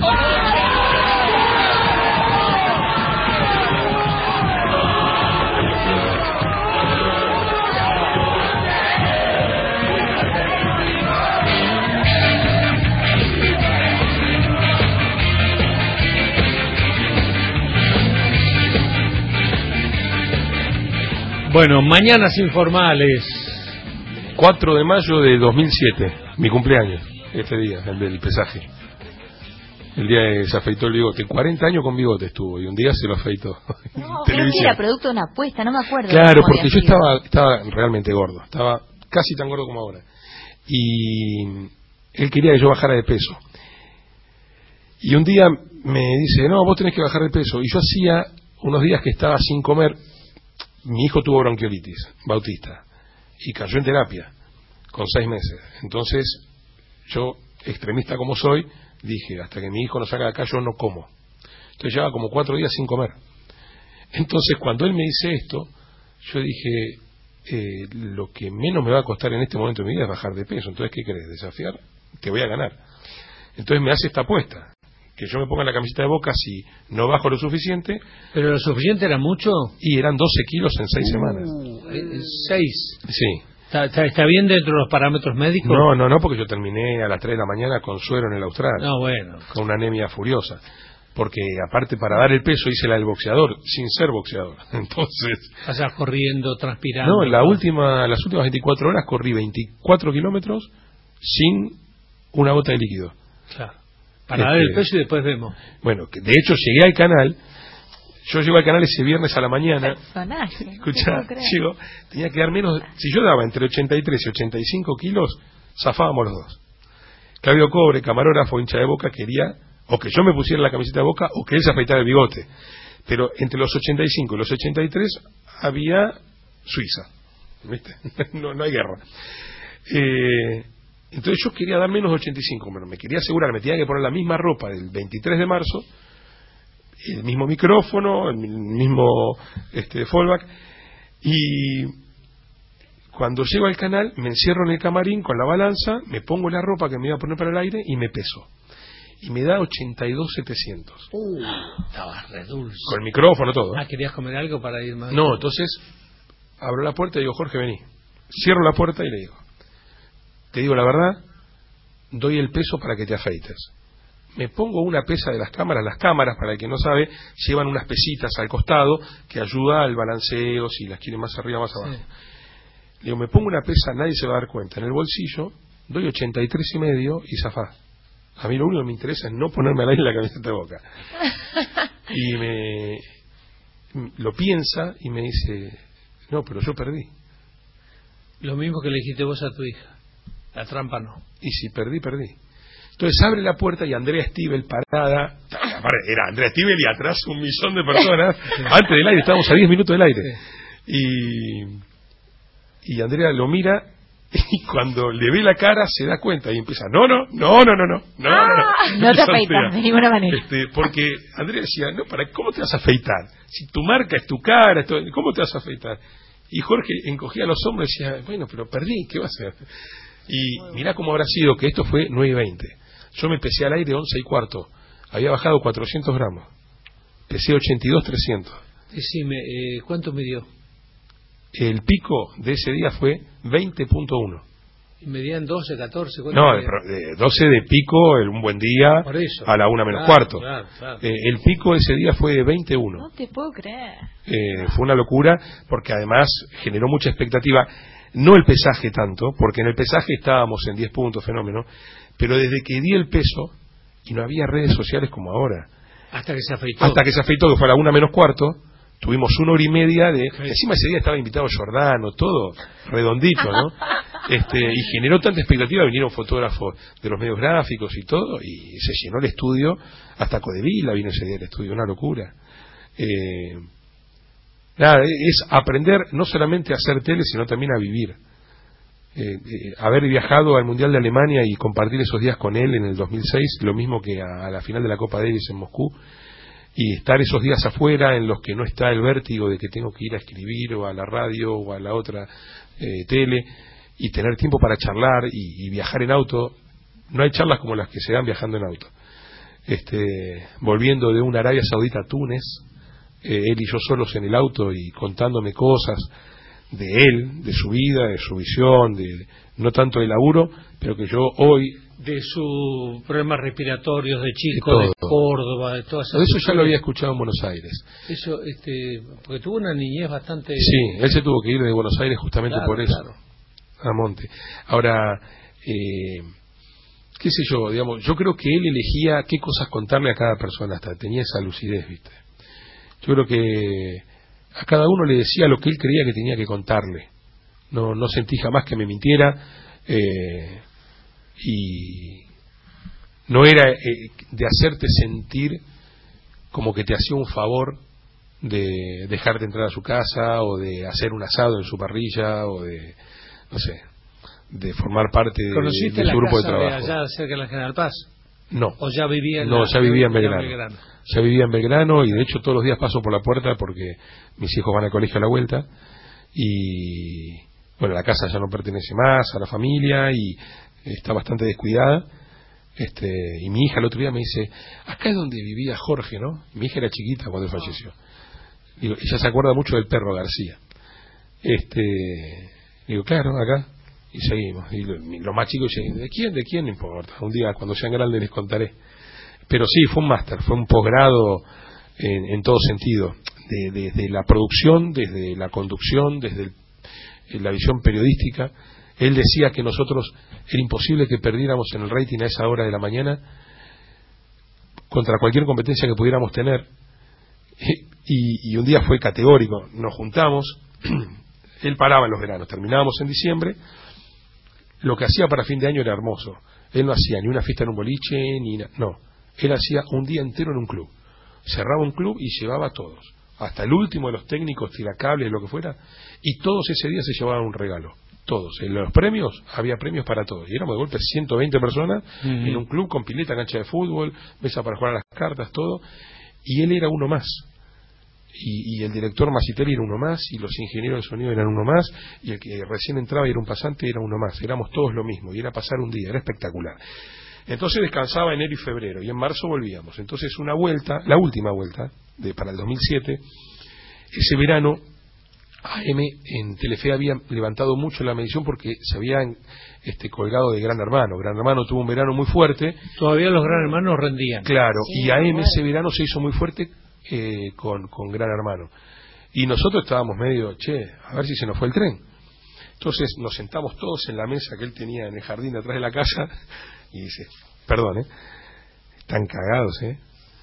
Bueno, Mañanas Informales. cuatro de mayo de dos mil siete, mi cumpleaños, este día, el del pesaje. El día que se afeitó el bigote. cuarenta años con bigote estuvo y un día se lo afeitó. No, creo que era producto de una apuesta, no me acuerdo. Claro, porque yo estaba, estaba realmente gordo, estaba casi tan gordo como ahora. Y él quería que yo bajara de peso. Y un día me dice, no, vos tenés que bajar de peso. Y yo hacía unos días que estaba sin comer. Mi hijo tuvo bronquiolitis, Bautista, y cayó en terapia con seis meses. Entonces, yo, extremista como soy, dije, hasta que mi hijo no salga de acá, yo no como. Entonces llevaba como cuatro días sin comer. Entonces, cuando él me dice esto, yo dije, eh, lo que menos me va a costar en este momento de mi vida es bajar de peso. Entonces, ¿qué crees? ¿Desafiar? Te voy a ganar. Entonces me hace esta apuesta, que yo me ponga la camiseta de Boca si no bajo lo suficiente. ¿Pero lo suficiente era mucho? Y eran doce kilos en seis uh, semanas. Eh, ¿Seis? Sí. ¿Está, está, ¿Está bien dentro de los parámetros médicos? No, no, no, porque yo terminé a las tres de la mañana con suero en el Austral. No, bueno. Con una anemia furiosa. Porque aparte para dar el peso hice la del boxeador, sin ser boxeador. Entonces... Pasas corriendo, transpirando. No, en la última, las últimas veinticuatro horas corrí veinticuatro kilómetros sin una gota de líquido. Claro. Para este, dar el peso y después vemos. Bueno, que de hecho llegué al canal. Yo llego al canal ese viernes a la mañana. Personaje. Escuchá, llego, tenía que dar menos. Si yo daba entre ochenta y tres y ochenta y cinco kilos, zafábamos los dos. Claudio Cobre, camarógrafo, hincha de Boca, quería o que yo me pusiera la camiseta de Boca o que él se afeitara el bigote. Pero entre los ochenta y cinco y los ochenta y tres había Suiza. ¿Viste? no, no hay guerra. Eh, entonces yo quería dar menos ochenta y cinco, pero me quería asegurar, me tenía que poner la misma ropa del veintitrés de marzo, el mismo micrófono, el mismo este, fallback, y cuando llego al canal me encierro en el camarín con la balanza, me pongo la ropa que me iba a poner para el aire y me peso. Y me da ochenta y dos mil setecientos. Uh, estaba re dulce. Con el micrófono, todo. Ah, ¿querías comer algo para ir más? No, entonces abro la puerta y digo, Jorge, vení. Cierro la puerta y le digo, te digo la verdad, doy el peso para que te afeites. Me pongo una pesa de las cámaras. Las cámaras, para el que no sabe, llevan unas pesitas al costado que ayuda al balanceo, si las quiere más arriba, más abajo. Sí. Le digo, me pongo una pesa, nadie se va a dar cuenta. En el bolsillo, doy ochenta y tres y medio y zafá. A mí lo único que me interesa es no ponerme al aire la camiseta de Boca. Y me lo piensa y me dice, no, pero yo perdí. Lo mismo que le dijiste vos a tu hija. La trampa no. Y si perdí, perdí. Entonces abre la puerta y Andrea Stivel parada, era Andrea Stivel y atrás un millón de personas, sí. Antes del aire, estábamos a diez minutos del aire. Sí. Y, y Andrea lo mira y cuando le ve la cara se da cuenta y empieza, no, no, no, no, no, no, no, ah, no, no te afeitas de ninguna manera. Este, porque Andrea decía, no, ¿para cómo te vas a afeitar? Si tu marca es tu cara, ¿cómo te vas a afeitar? Y Jorge encogía los hombros y decía, bueno, pero perdí, ¿qué va a hacer? Y mirá cómo habrá sido, que esto fue nueve y veinte. Yo me pesé al aire once y cuarto. Había bajado cuatrocientos gramos. Pesé ochenta y dos trescientos. Decime, eh, ¿cuánto me dio? El pico de ese día fue veinte punto uno. ¿Y medían doce, catorce? No, de, de doce de pico, el, un buen día, por eso, a la una menos claro, cuarto. Claro, claro. Eh, el pico ese día fue de veinte punto uno. No te puedo creer. Eh, fue una locura, porque además generó mucha expectativa. No el pesaje tanto, porque en el pesaje estábamos en diez puntos, fenómeno, pero desde que di el peso, y no había redes sociales como ahora. Hasta que se afeitó. Hasta que se afeitó, que fue a la una menos cuarto, tuvimos una hora y media de... Sí. Encima ese día estaba invitado Giordano, todo redondito, ¿no? este Y generó tanta expectativa, vinieron fotógrafos de los medios gráficos y todo, y se llenó el estudio, hasta Codevila vino ese día al estudio, una locura. Eh... Nada, es aprender no solamente a hacer tele, sino también a vivir. Eh, eh, haber viajado al Mundial de Alemania y compartir esos días con él en el dos mil seis, lo mismo que a, a la final de la Copa Davis en Moscú, y estar esos días afuera en los que no está el vértigo de que tengo que ir a escribir o a la radio o a la otra eh, tele, y tener tiempo para charlar y, y viajar en auto. No hay charlas como las que se dan viajando en auto. Este, volviendo de una Arabia Saudita a Túnez, Eh, él y yo solos en el auto y contándome cosas de él, de su vida, de su visión, de no tanto de laburo, pero que yo hoy... De sus problemas respiratorios de chico, de, de Córdoba, de todas esas... Eso ya lo había escuchado en Buenos Aires. Eso, este, porque tuvo una niñez bastante... Sí, él se tuvo que ir de Buenos Aires justamente claro, por eso, claro. a Monte. Ahora, eh, qué sé yo, digamos, yo creo que él elegía qué cosas contarle a cada persona, hasta tenía esa lucidez, ¿viste? Yo creo que a cada uno le decía lo que él creía que tenía que contarle. No, no sentí jamás que me mintiera, eh, y no era eh, de hacerte sentir como que te hacía un favor de dejarte entrar a su casa o de hacer un asado en su parrilla o de, no sé, de formar parte de, de su grupo de trabajo. ¿Conociste la casa de allá cerca de la General Paz? No. ¿O ya vivía en No, la, ya vivía en Belgrano. Belgrano? Ya vivía en Belgrano y de hecho todos los días paso por la puerta porque mis hijos van al colegio a la vuelta y bueno, la casa ya no pertenece más a la familia y está bastante descuidada. Este, y mi hija el otro día me dice, acá es donde vivía Jorge, ¿no? Mi hija era chiquita cuando falleció. Digo, ella se acuerda mucho del perro García. Este, digo, claro, acá. Y seguimos. Y los lo más chicos dicen, ¿de quién? ¿De quién? No importa. Un día, cuando sean grandes, les contaré. Pero sí, fue un máster, fue un posgrado en, en todo sentido. Desde de, de la producción, desde la conducción, desde el en la visión periodística. Él decía que nosotros era imposible que perdiéramos en el rating a esa hora de la mañana contra cualquier competencia que pudiéramos tener, y, y un día fue categórico. Nos juntamos, él paraba en los veranos, terminábamos en diciembre. Lo que hacía para fin de año era hermoso. Él no hacía ni una fiesta en un boliche ni na- no, él hacía un día entero en un club, cerraba un club y llevaba a todos, hasta el último de los técnicos, tiracables, lo que fuera, y todos ese día se llevaban un regalo, todos. En los premios había premios para todos, y éramos de golpe ciento veinte personas uh-huh. en un club con pileta, cancha de fútbol, mesa para jugar a las cartas, todo, y él era uno más, y, y el director Masitelli era uno más, y los ingenieros de sonido eran uno más, y el que recién entraba y era un pasante era uno más, éramos todos lo mismo, y era pasar un día, era espectacular. Entonces descansaba enero y febrero, y en marzo volvíamos. Entonces una vuelta, la última vuelta, de para el dos mil siete, ese verano A M en Telefe había levantado mucho la medición porque se habían este, colgado de Gran Hermano. Gran Hermano tuvo un verano muy fuerte. Todavía los Gran Hermanos rendían. Claro, sí, y A M bueno. ese verano se hizo muy fuerte eh, con, con Gran Hermano. Y nosotros estábamos medio, che, a ver si se nos fue el tren. Entonces nos sentamos todos en la mesa que él tenía en el jardín de atrás de la casa y dice, perdón, ¿eh? Están cagados, ¿eh?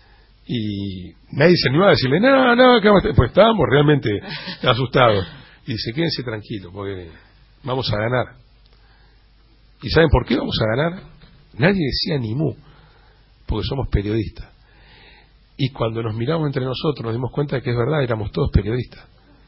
Y nadie se animaba a decirle, no, no, ¿qué vamos a...? Pues estábamos realmente asustados. Y dice, quédense tranquilos, porque vamos a ganar. ¿Y saben por qué vamos a ganar? Nadie decía ni mu, porque somos periodistas. Y cuando nos miramos entre nosotros nos dimos cuenta de que es verdad, éramos todos periodistas.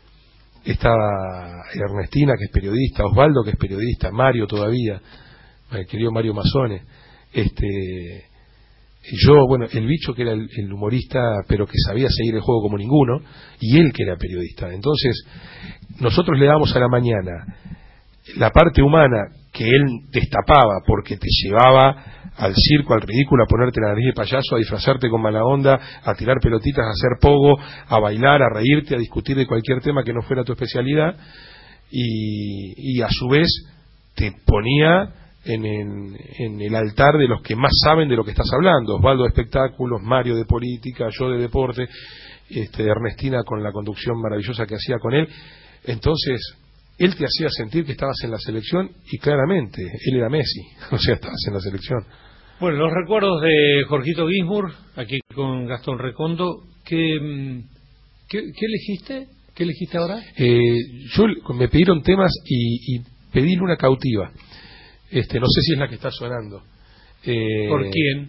Estaba Ernestina, que es periodista, Osvaldo, que es periodista, Mario todavía, el querido Mario Mazzone, este... yo, bueno, el bicho que era el, el humorista, pero que sabía seguir el juego como ninguno, y él que era periodista. Entonces, nosotros le damos a la mañana la parte humana que él destapaba, porque te llevaba al circo, al ridículo, a ponerte la nariz de payaso, a disfrazarte con mala onda, a tirar pelotitas, a hacer pogo, a bailar, a reírte, a discutir de cualquier tema que no fuera tu especialidad, y, y a su vez te ponía En, en, en el altar de los que más saben de lo que estás hablando. Osvaldo de espectáculos, Mario de política, yo de deporte, este, Ernestina con la conducción maravillosa que hacía con él. Entonces él te hacía sentir que estabas en la selección, y claramente él era Messi, o sea, estabas en la selección. Bueno, los recuerdos de Jorgito Ginsburg aquí con Gastón Recondo. ¿Qué, qué, qué elegiste? ¿Qué elegiste ahora? Eh, yo me pidieron temas y, y pedí Luna Cautiva. Este, no sé si es la que está sonando. Eh, ¿Por quién?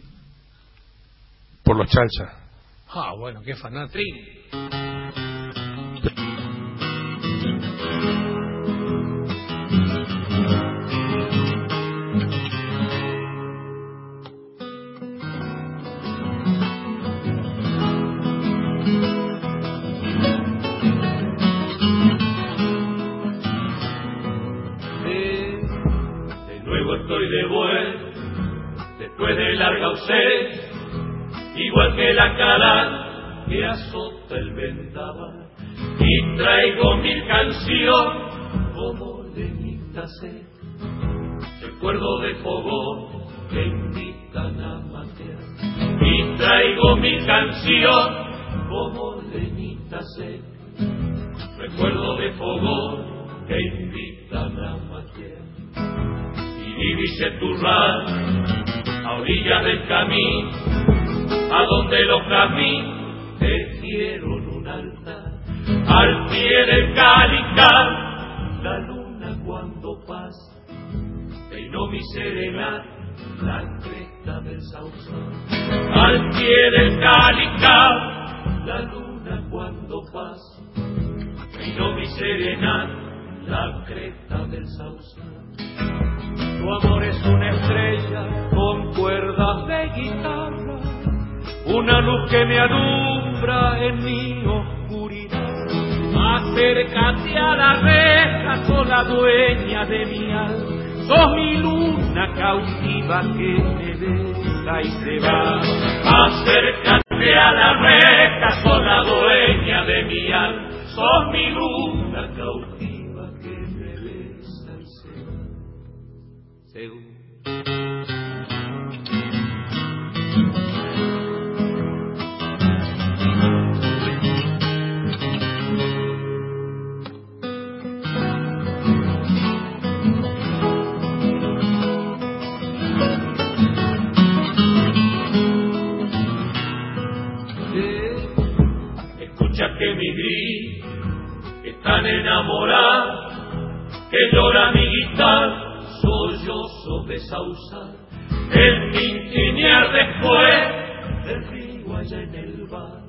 Por los Chalcha. Ah, bueno, qué fanático. Estoy de vuelta, después de larga ausencia, igual que la cala que azota el vendaval, y traigo mil canciones como leñita seca, recuerdo de fogón que invitan a matear, y traigo mil canciones como leñita seca, recuerdo de fogón que invitan a matear. Y dice tu rancho a orillas del camino, a donde los caminos tejieron un altar, al pie del calical, la luna cuando pasa, peinó mi serenata, la cresta del sausal. Al pie del calical, la luna cuando pasa, peinó mi serenata, la cresta del sausal. Tu amor es una estrella con cuerdas de guitarra, una luz que me alumbra en mi oscuridad. Acércate a la red sola dueña de mi alma, sos mi luna cautiva que me deja y se va. Acércate a la reja, sos la dueña de mi alma, sos mi luna cautiva que me besa y se va. Según que mi gris están enamorados, que llora mi guitarra, sollozo desausar, el tintinear después del río allá en el bar,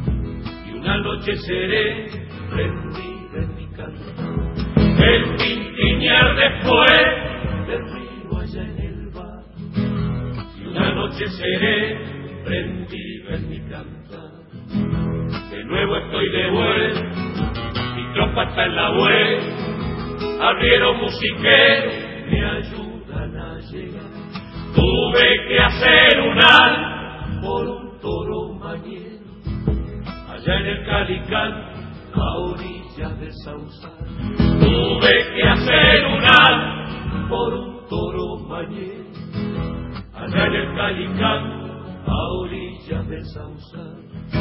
y una noche seré prendida en mi cantar, el tintinear después del río allá en el bar, y una noche seré prendida en mi cantar. De nuevo estoy de vuelta, mi tropa está en la vuelta, arrieros musiqueros me ayudan a llegar. Tuve que hacer un alto por un toro mañero, allá en el Calicán, a orillas de Sausal. Tuve que hacer un alto por un toro mañero, allá en el Calicán, a orillas de Sausal.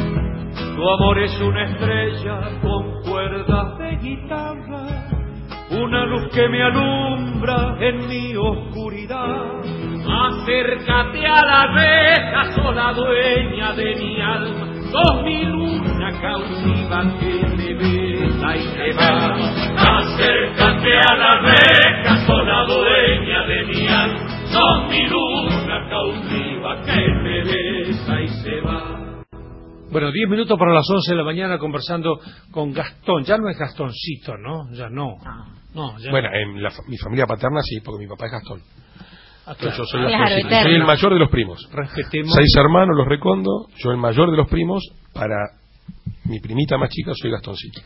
Tu amor es una estrella con cuerdas de guitarra, una luz que me alumbra en mi oscuridad. Acércate a la reja, sos la dueña de mi alma, sos mi luna cautiva que me besa y se va. Acércate a la reja, sos la dueña de mi alma, sos mi luna cautiva que me besa y se va. Bueno, diez minutos para las once de la mañana conversando con Gastón. Ya no es Gastoncito, ¿no? Ya no. no ya bueno, no. en la, mi familia paterna sí, porque mi papá es Gastón. Ah, claro. Yo soy, claro, soy el mayor de los primos. Respetemos. Seis hermanos, los Recondo, yo el mayor de los primos. Para mi primita más chica soy Gastoncito.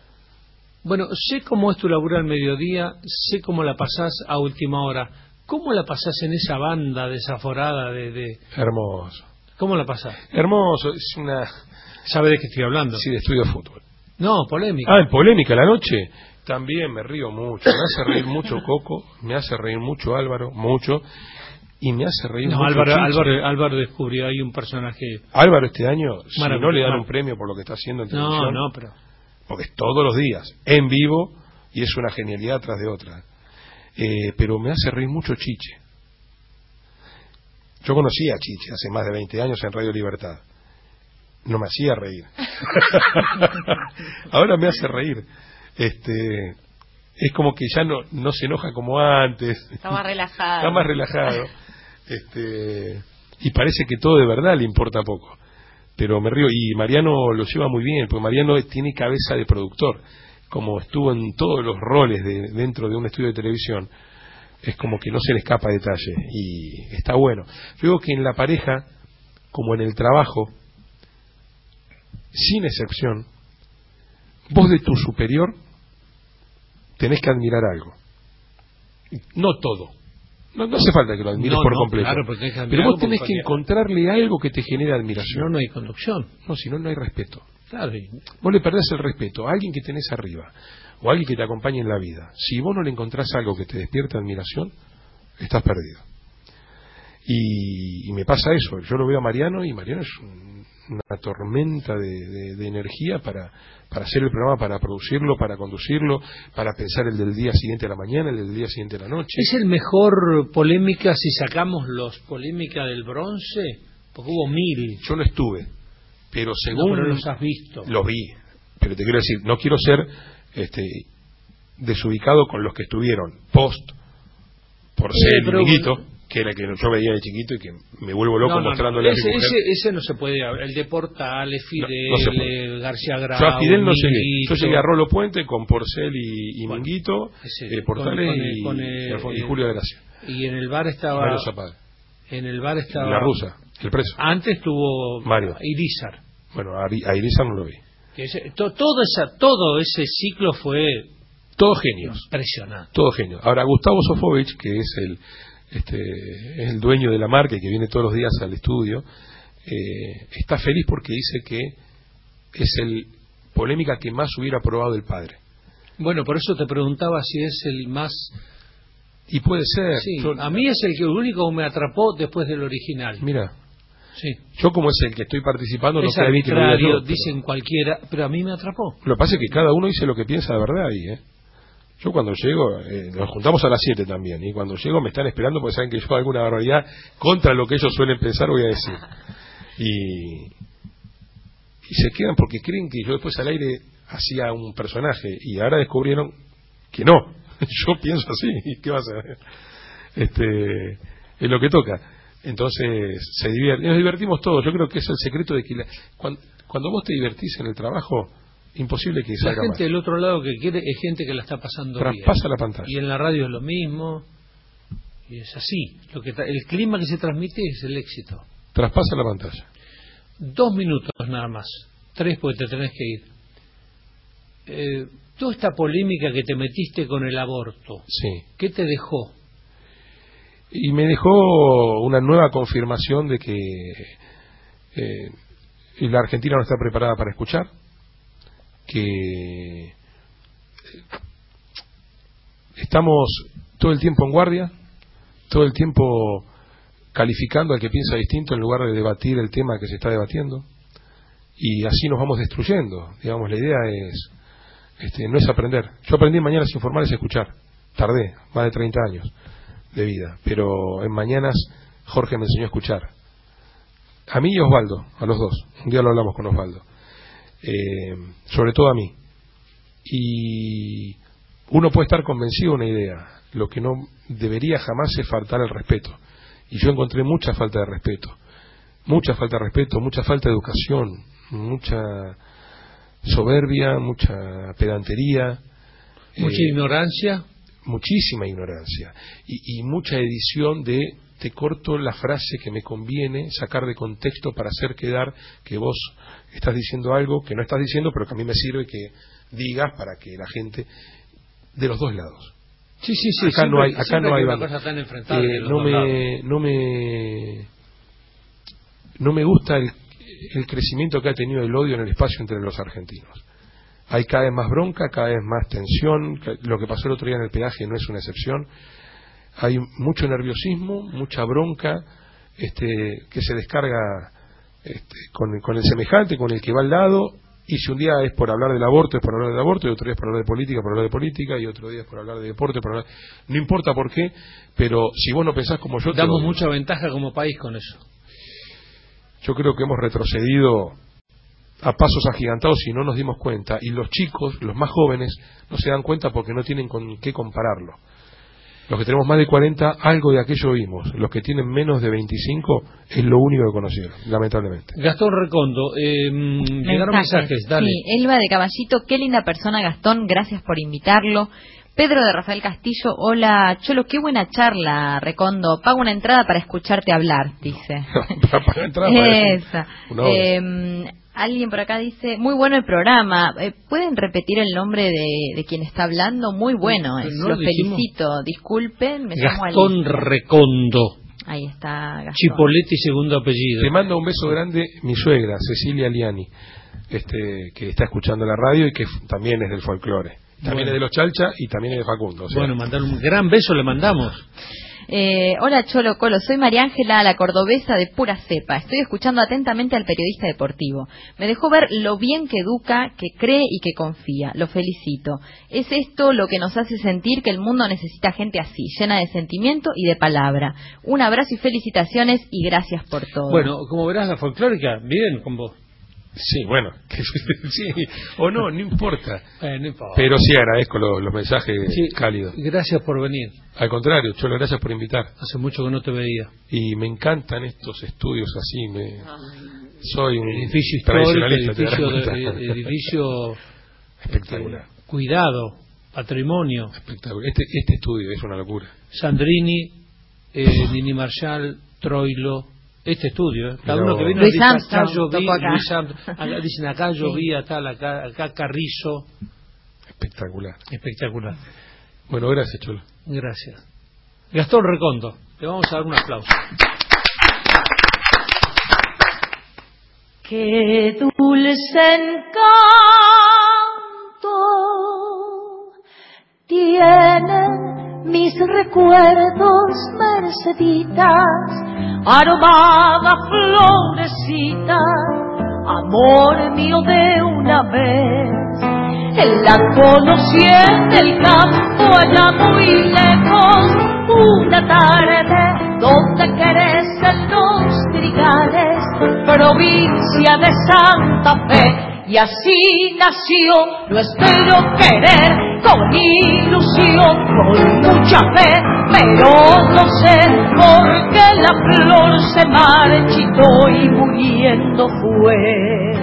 Bueno, sé cómo es tu laburo al mediodía, sé cómo la pasás a última hora. ¿Cómo la pasás en esa banda desaforada de... de... Hermoso. ¿Cómo la pasás? Hermoso, es una... ¿Sabe de qué estoy hablando? Sí, de estudio de fútbol. No, polémica. Ah, en polémica la noche. También me río mucho. Me hace reír mucho Coco, me hace reír mucho Álvaro, mucho. Y me hace reír no, mucho Álvaro, Chicho. Álvaro, Álvaro descubrió ahí un personaje... Álvaro este año, si no le dan Mar... un premio por lo que está haciendo en no, televisión... No, pero... Porque es todos los días, en vivo, y es una genialidad tras de otra. Eh, pero me hace reír mucho Chiche. Yo conocí a Chiche hace más de veinte años en Radio Libertad. No me hacía reír. Ahora me hace reír. Este, es como que ya no, no se enoja como antes. Está más relajado. Está más relajado. Este, y parece que todo de verdad le importa poco. Pero me río. Y Mariano lo lleva muy bien, porque Mariano tiene cabeza de productor. Como estuvo en todos los roles de, dentro de un estudio de televisión, es como que no se le escapa detalle y está bueno. Yo digo que en la pareja, como en el trabajo, sin excepción, vos de tu superior tenés que admirar algo. No todo. No, no hace falta que lo admires no, por no, completo. Claro, pero, pero vos tenés que encontrarle algo que te genere admiración. Si no, no hay conducción. No, si no, no hay respeto. Claro. Y... Vos le perdés el respeto a alguien que tenés arriba o a alguien que te acompañe en la vida. Si vos no le encontrás algo que te despierte admiración, estás perdido. Y, y me pasa eso. Yo lo veo a Mariano y Mariano es un, una tormenta de, de, de energía para, para hacer el programa, para producirlo, para conducirlo, para pensar el del día siguiente a la mañana, el del día siguiente a la noche. ¿Es el mejor polémica si sacamos los polémica del bronce? Porque hubo mil. Yo no estuve, pero según... No, pero los has visto. Los vi, pero te quiero decir, no quiero ser este, desubicado con los que estuvieron post, Porcel, pero... y Minguito, que era que yo veía de chiquito y que me vuelvo loco no, no, mostrándole no. a mi ese, mujer. Ese, ese no se puede hablar. El de Portales, Fidel, no, no García Grau, yo a Fidel no llegué. Minguito. Yo llegué a Rolo Puente con Porcel y, y bueno, Minguito, ese, eh, Portales con, con, y, con el, y Julio Gracia. Y en el bar estaba... Mario Zapata. En el bar estaba... La rusa, el preso. Antes tuvo Mario. Irizar. Bueno, a, a Irizar no lo vi. Que ese, to, todo, esa, todo ese ciclo fue Todos genios. Impresionante. Todos genios. Ahora, Gustavo Sofovich, que es el, este, es el dueño de la marca y que viene todos los días al estudio, eh, está feliz porque dice que es el polémica que más hubiera aprobado el padre. Bueno, por eso te preguntaba si es el más... Y puede ser. Sí, yo, a mí es el que el único que me atrapó después del original. Mira. Sí. Yo como es el que estoy participando, no es sé a mí que lo diga yo, dicen pero... cualquiera, pero a mí me atrapó. Lo que pasa es que cada uno dice lo que piensa de verdad ahí, ¿eh? Yo cuando llego, eh, nos juntamos a las siete también, y cuando llego me están esperando porque saben que yo alguna barbaridad contra lo que ellos suelen pensar voy a decir. Y, y se quedan porque creen que yo después al aire hacía un personaje, y ahora descubrieron que no. Yo pienso así, ¿y qué vas a ver? Este, es lo que toca. Entonces, se divierte, nos divertimos todos. Yo creo que es el secreto de que la, cuando, cuando vos te divertís en el trabajo, imposible que salga La gente mal. del otro lado que quiere es gente que la está pasando bien. Traspasa la pantalla. Y en la radio es lo mismo. Y es así. Lo que el clima que se transmite es el éxito. Traspasa la pantalla. Dos minutos nada más. Tres porque te tenés que ir. Eh, toda esta polémica que te metiste con el aborto, sí. ¿Qué te dejó? Y me dejó una nueva confirmación de que eh, la Argentina no está preparada para escuchar, que estamos todo el tiempo en guardia, todo el tiempo calificando al que piensa distinto en lugar de debatir el tema que se está debatiendo, y así nos vamos destruyendo. Digamos, la idea es este, no es aprender. Yo aprendí en Mañanas Informales a escuchar, tardé más de treinta años de vida, pero en Mañanas Jorge me enseñó a escuchar, a mí y a Osvaldo, a los dos. Un día lo hablamos con Osvaldo, eh, sobre todo a mí. Y uno puede estar convencido de una idea, lo que no debería jamás es faltar el respeto, y yo encontré mucha falta de respeto, mucha falta de respeto, mucha falta de educación, mucha soberbia, mucha pedantería, mucha eh, ignorancia, muchísima ignorancia, y, y mucha edición de te corto la frase que me conviene sacar de contexto para hacer quedar que vos estás diciendo algo que no estás diciendo, pero que a mí me sirve que digas para que la gente, de los dos lados. Sí, sí, sí. Acá siempre, no hay, acá no hay, una cosa tan enfrentada eh, no me, no me, no me gusta el, el crecimiento que ha tenido el odio en el espacio entre los argentinos. Hay cada vez más bronca, cada vez más tensión. Lo que pasó el otro día en el peaje no es una excepción. Hay mucho nerviosismo, mucha bronca, este, que se descarga este, con, con el semejante, con el que va al lado. Y si un día es por hablar del aborto, es por hablar del aborto, y otro día es por hablar de política, por hablar de política, y otro día es por hablar de deporte, por hablar... no importa por qué, pero si vos no pensás como yo... Damos mucha ventaja como país con eso. Yo creo que hemos retrocedido a pasos agigantados y no nos dimos cuenta, y los chicos, los más jóvenes, no se dan cuenta porque no tienen con qué compararlo. Los que tenemos más de cuarenta, algo de aquello vimos. Los que tienen menos de veinticinco es lo único que conocieron, lamentablemente. Gastón Recondo, eh, llegaron mensajes, dale. Sí, Elba de Caballito, qué linda persona Gastón, gracias por invitarlo. Pedro de Rafael Castillo, hola Cholo, qué buena charla, Recondo. Pago una entrada para escucharte hablar, dice. Para pagar entrada para Esa. Eh, alguien por acá dice, muy bueno el programa. Eh, ¿Pueden repetir el nombre de, de quien está hablando? Muy bueno, es. No Los lo felicito. Disculpen, me llamo Gastón Alicia. Recondo. Ahí está Gastón. Chipoletti, segundo apellido. Te mando un beso grande mi suegra, Cecilia Liani, este, que está escuchando la radio y que también es del folclore. También bueno. Es de los Chalcha y también es de Facundo. O sea. Bueno, mandar un gran beso le mandamos. Eh, hola Cholo Colo, soy María Ángela, la cordobesa de pura cepa. Estoy escuchando atentamente al periodista deportivo. Me dejó ver lo bien que educa, que cree y que confía. Lo felicito. Es esto lo que nos hace sentir que el mundo necesita gente así, llena de sentimiento y de palabra. Un abrazo y felicitaciones y gracias por todo. Bueno, como verás, la folclórica, bien con vos. Sí, bueno, sí, o no, no importa. Eh, no importa. Pero sí agradezco los, los mensajes sí, cálidos. Gracias por venir. Al contrario, Cholo, gracias por invitar. Hace mucho que no te veía. Y me encantan estos estudios así. Me... Soy un edificio tradicionalista. Edificio, de, edificio espectacular. Este, cuidado, patrimonio. Espectacular. Este, este estudio es una locura. Sandrini, eh, Nini Marshall, Troilo. Este estudio, ¿eh? Cada uno que viene Luis dice, Armstrong, acá yo vi, acá. Luis Armstrong, acá, dicen acá yo vi, acá, acá, acá Carrizo, Espectacular. Espectacular. Bueno, gracias, Cholo. Gracias. Gastón Recondo, le vamos a dar un aplauso. Qué dulce encanto tienen mis recuerdos, Merceditas, aromada florecita, amor mío de una vez. La conocí en el campo allá muy lejos, una tarde donde crecen los trigales, provincia de Santa Fe, y así nació nuestro querer, con ilusión, con mucha fe, pero no sé por qué la flor se marchitó y muriendo fue.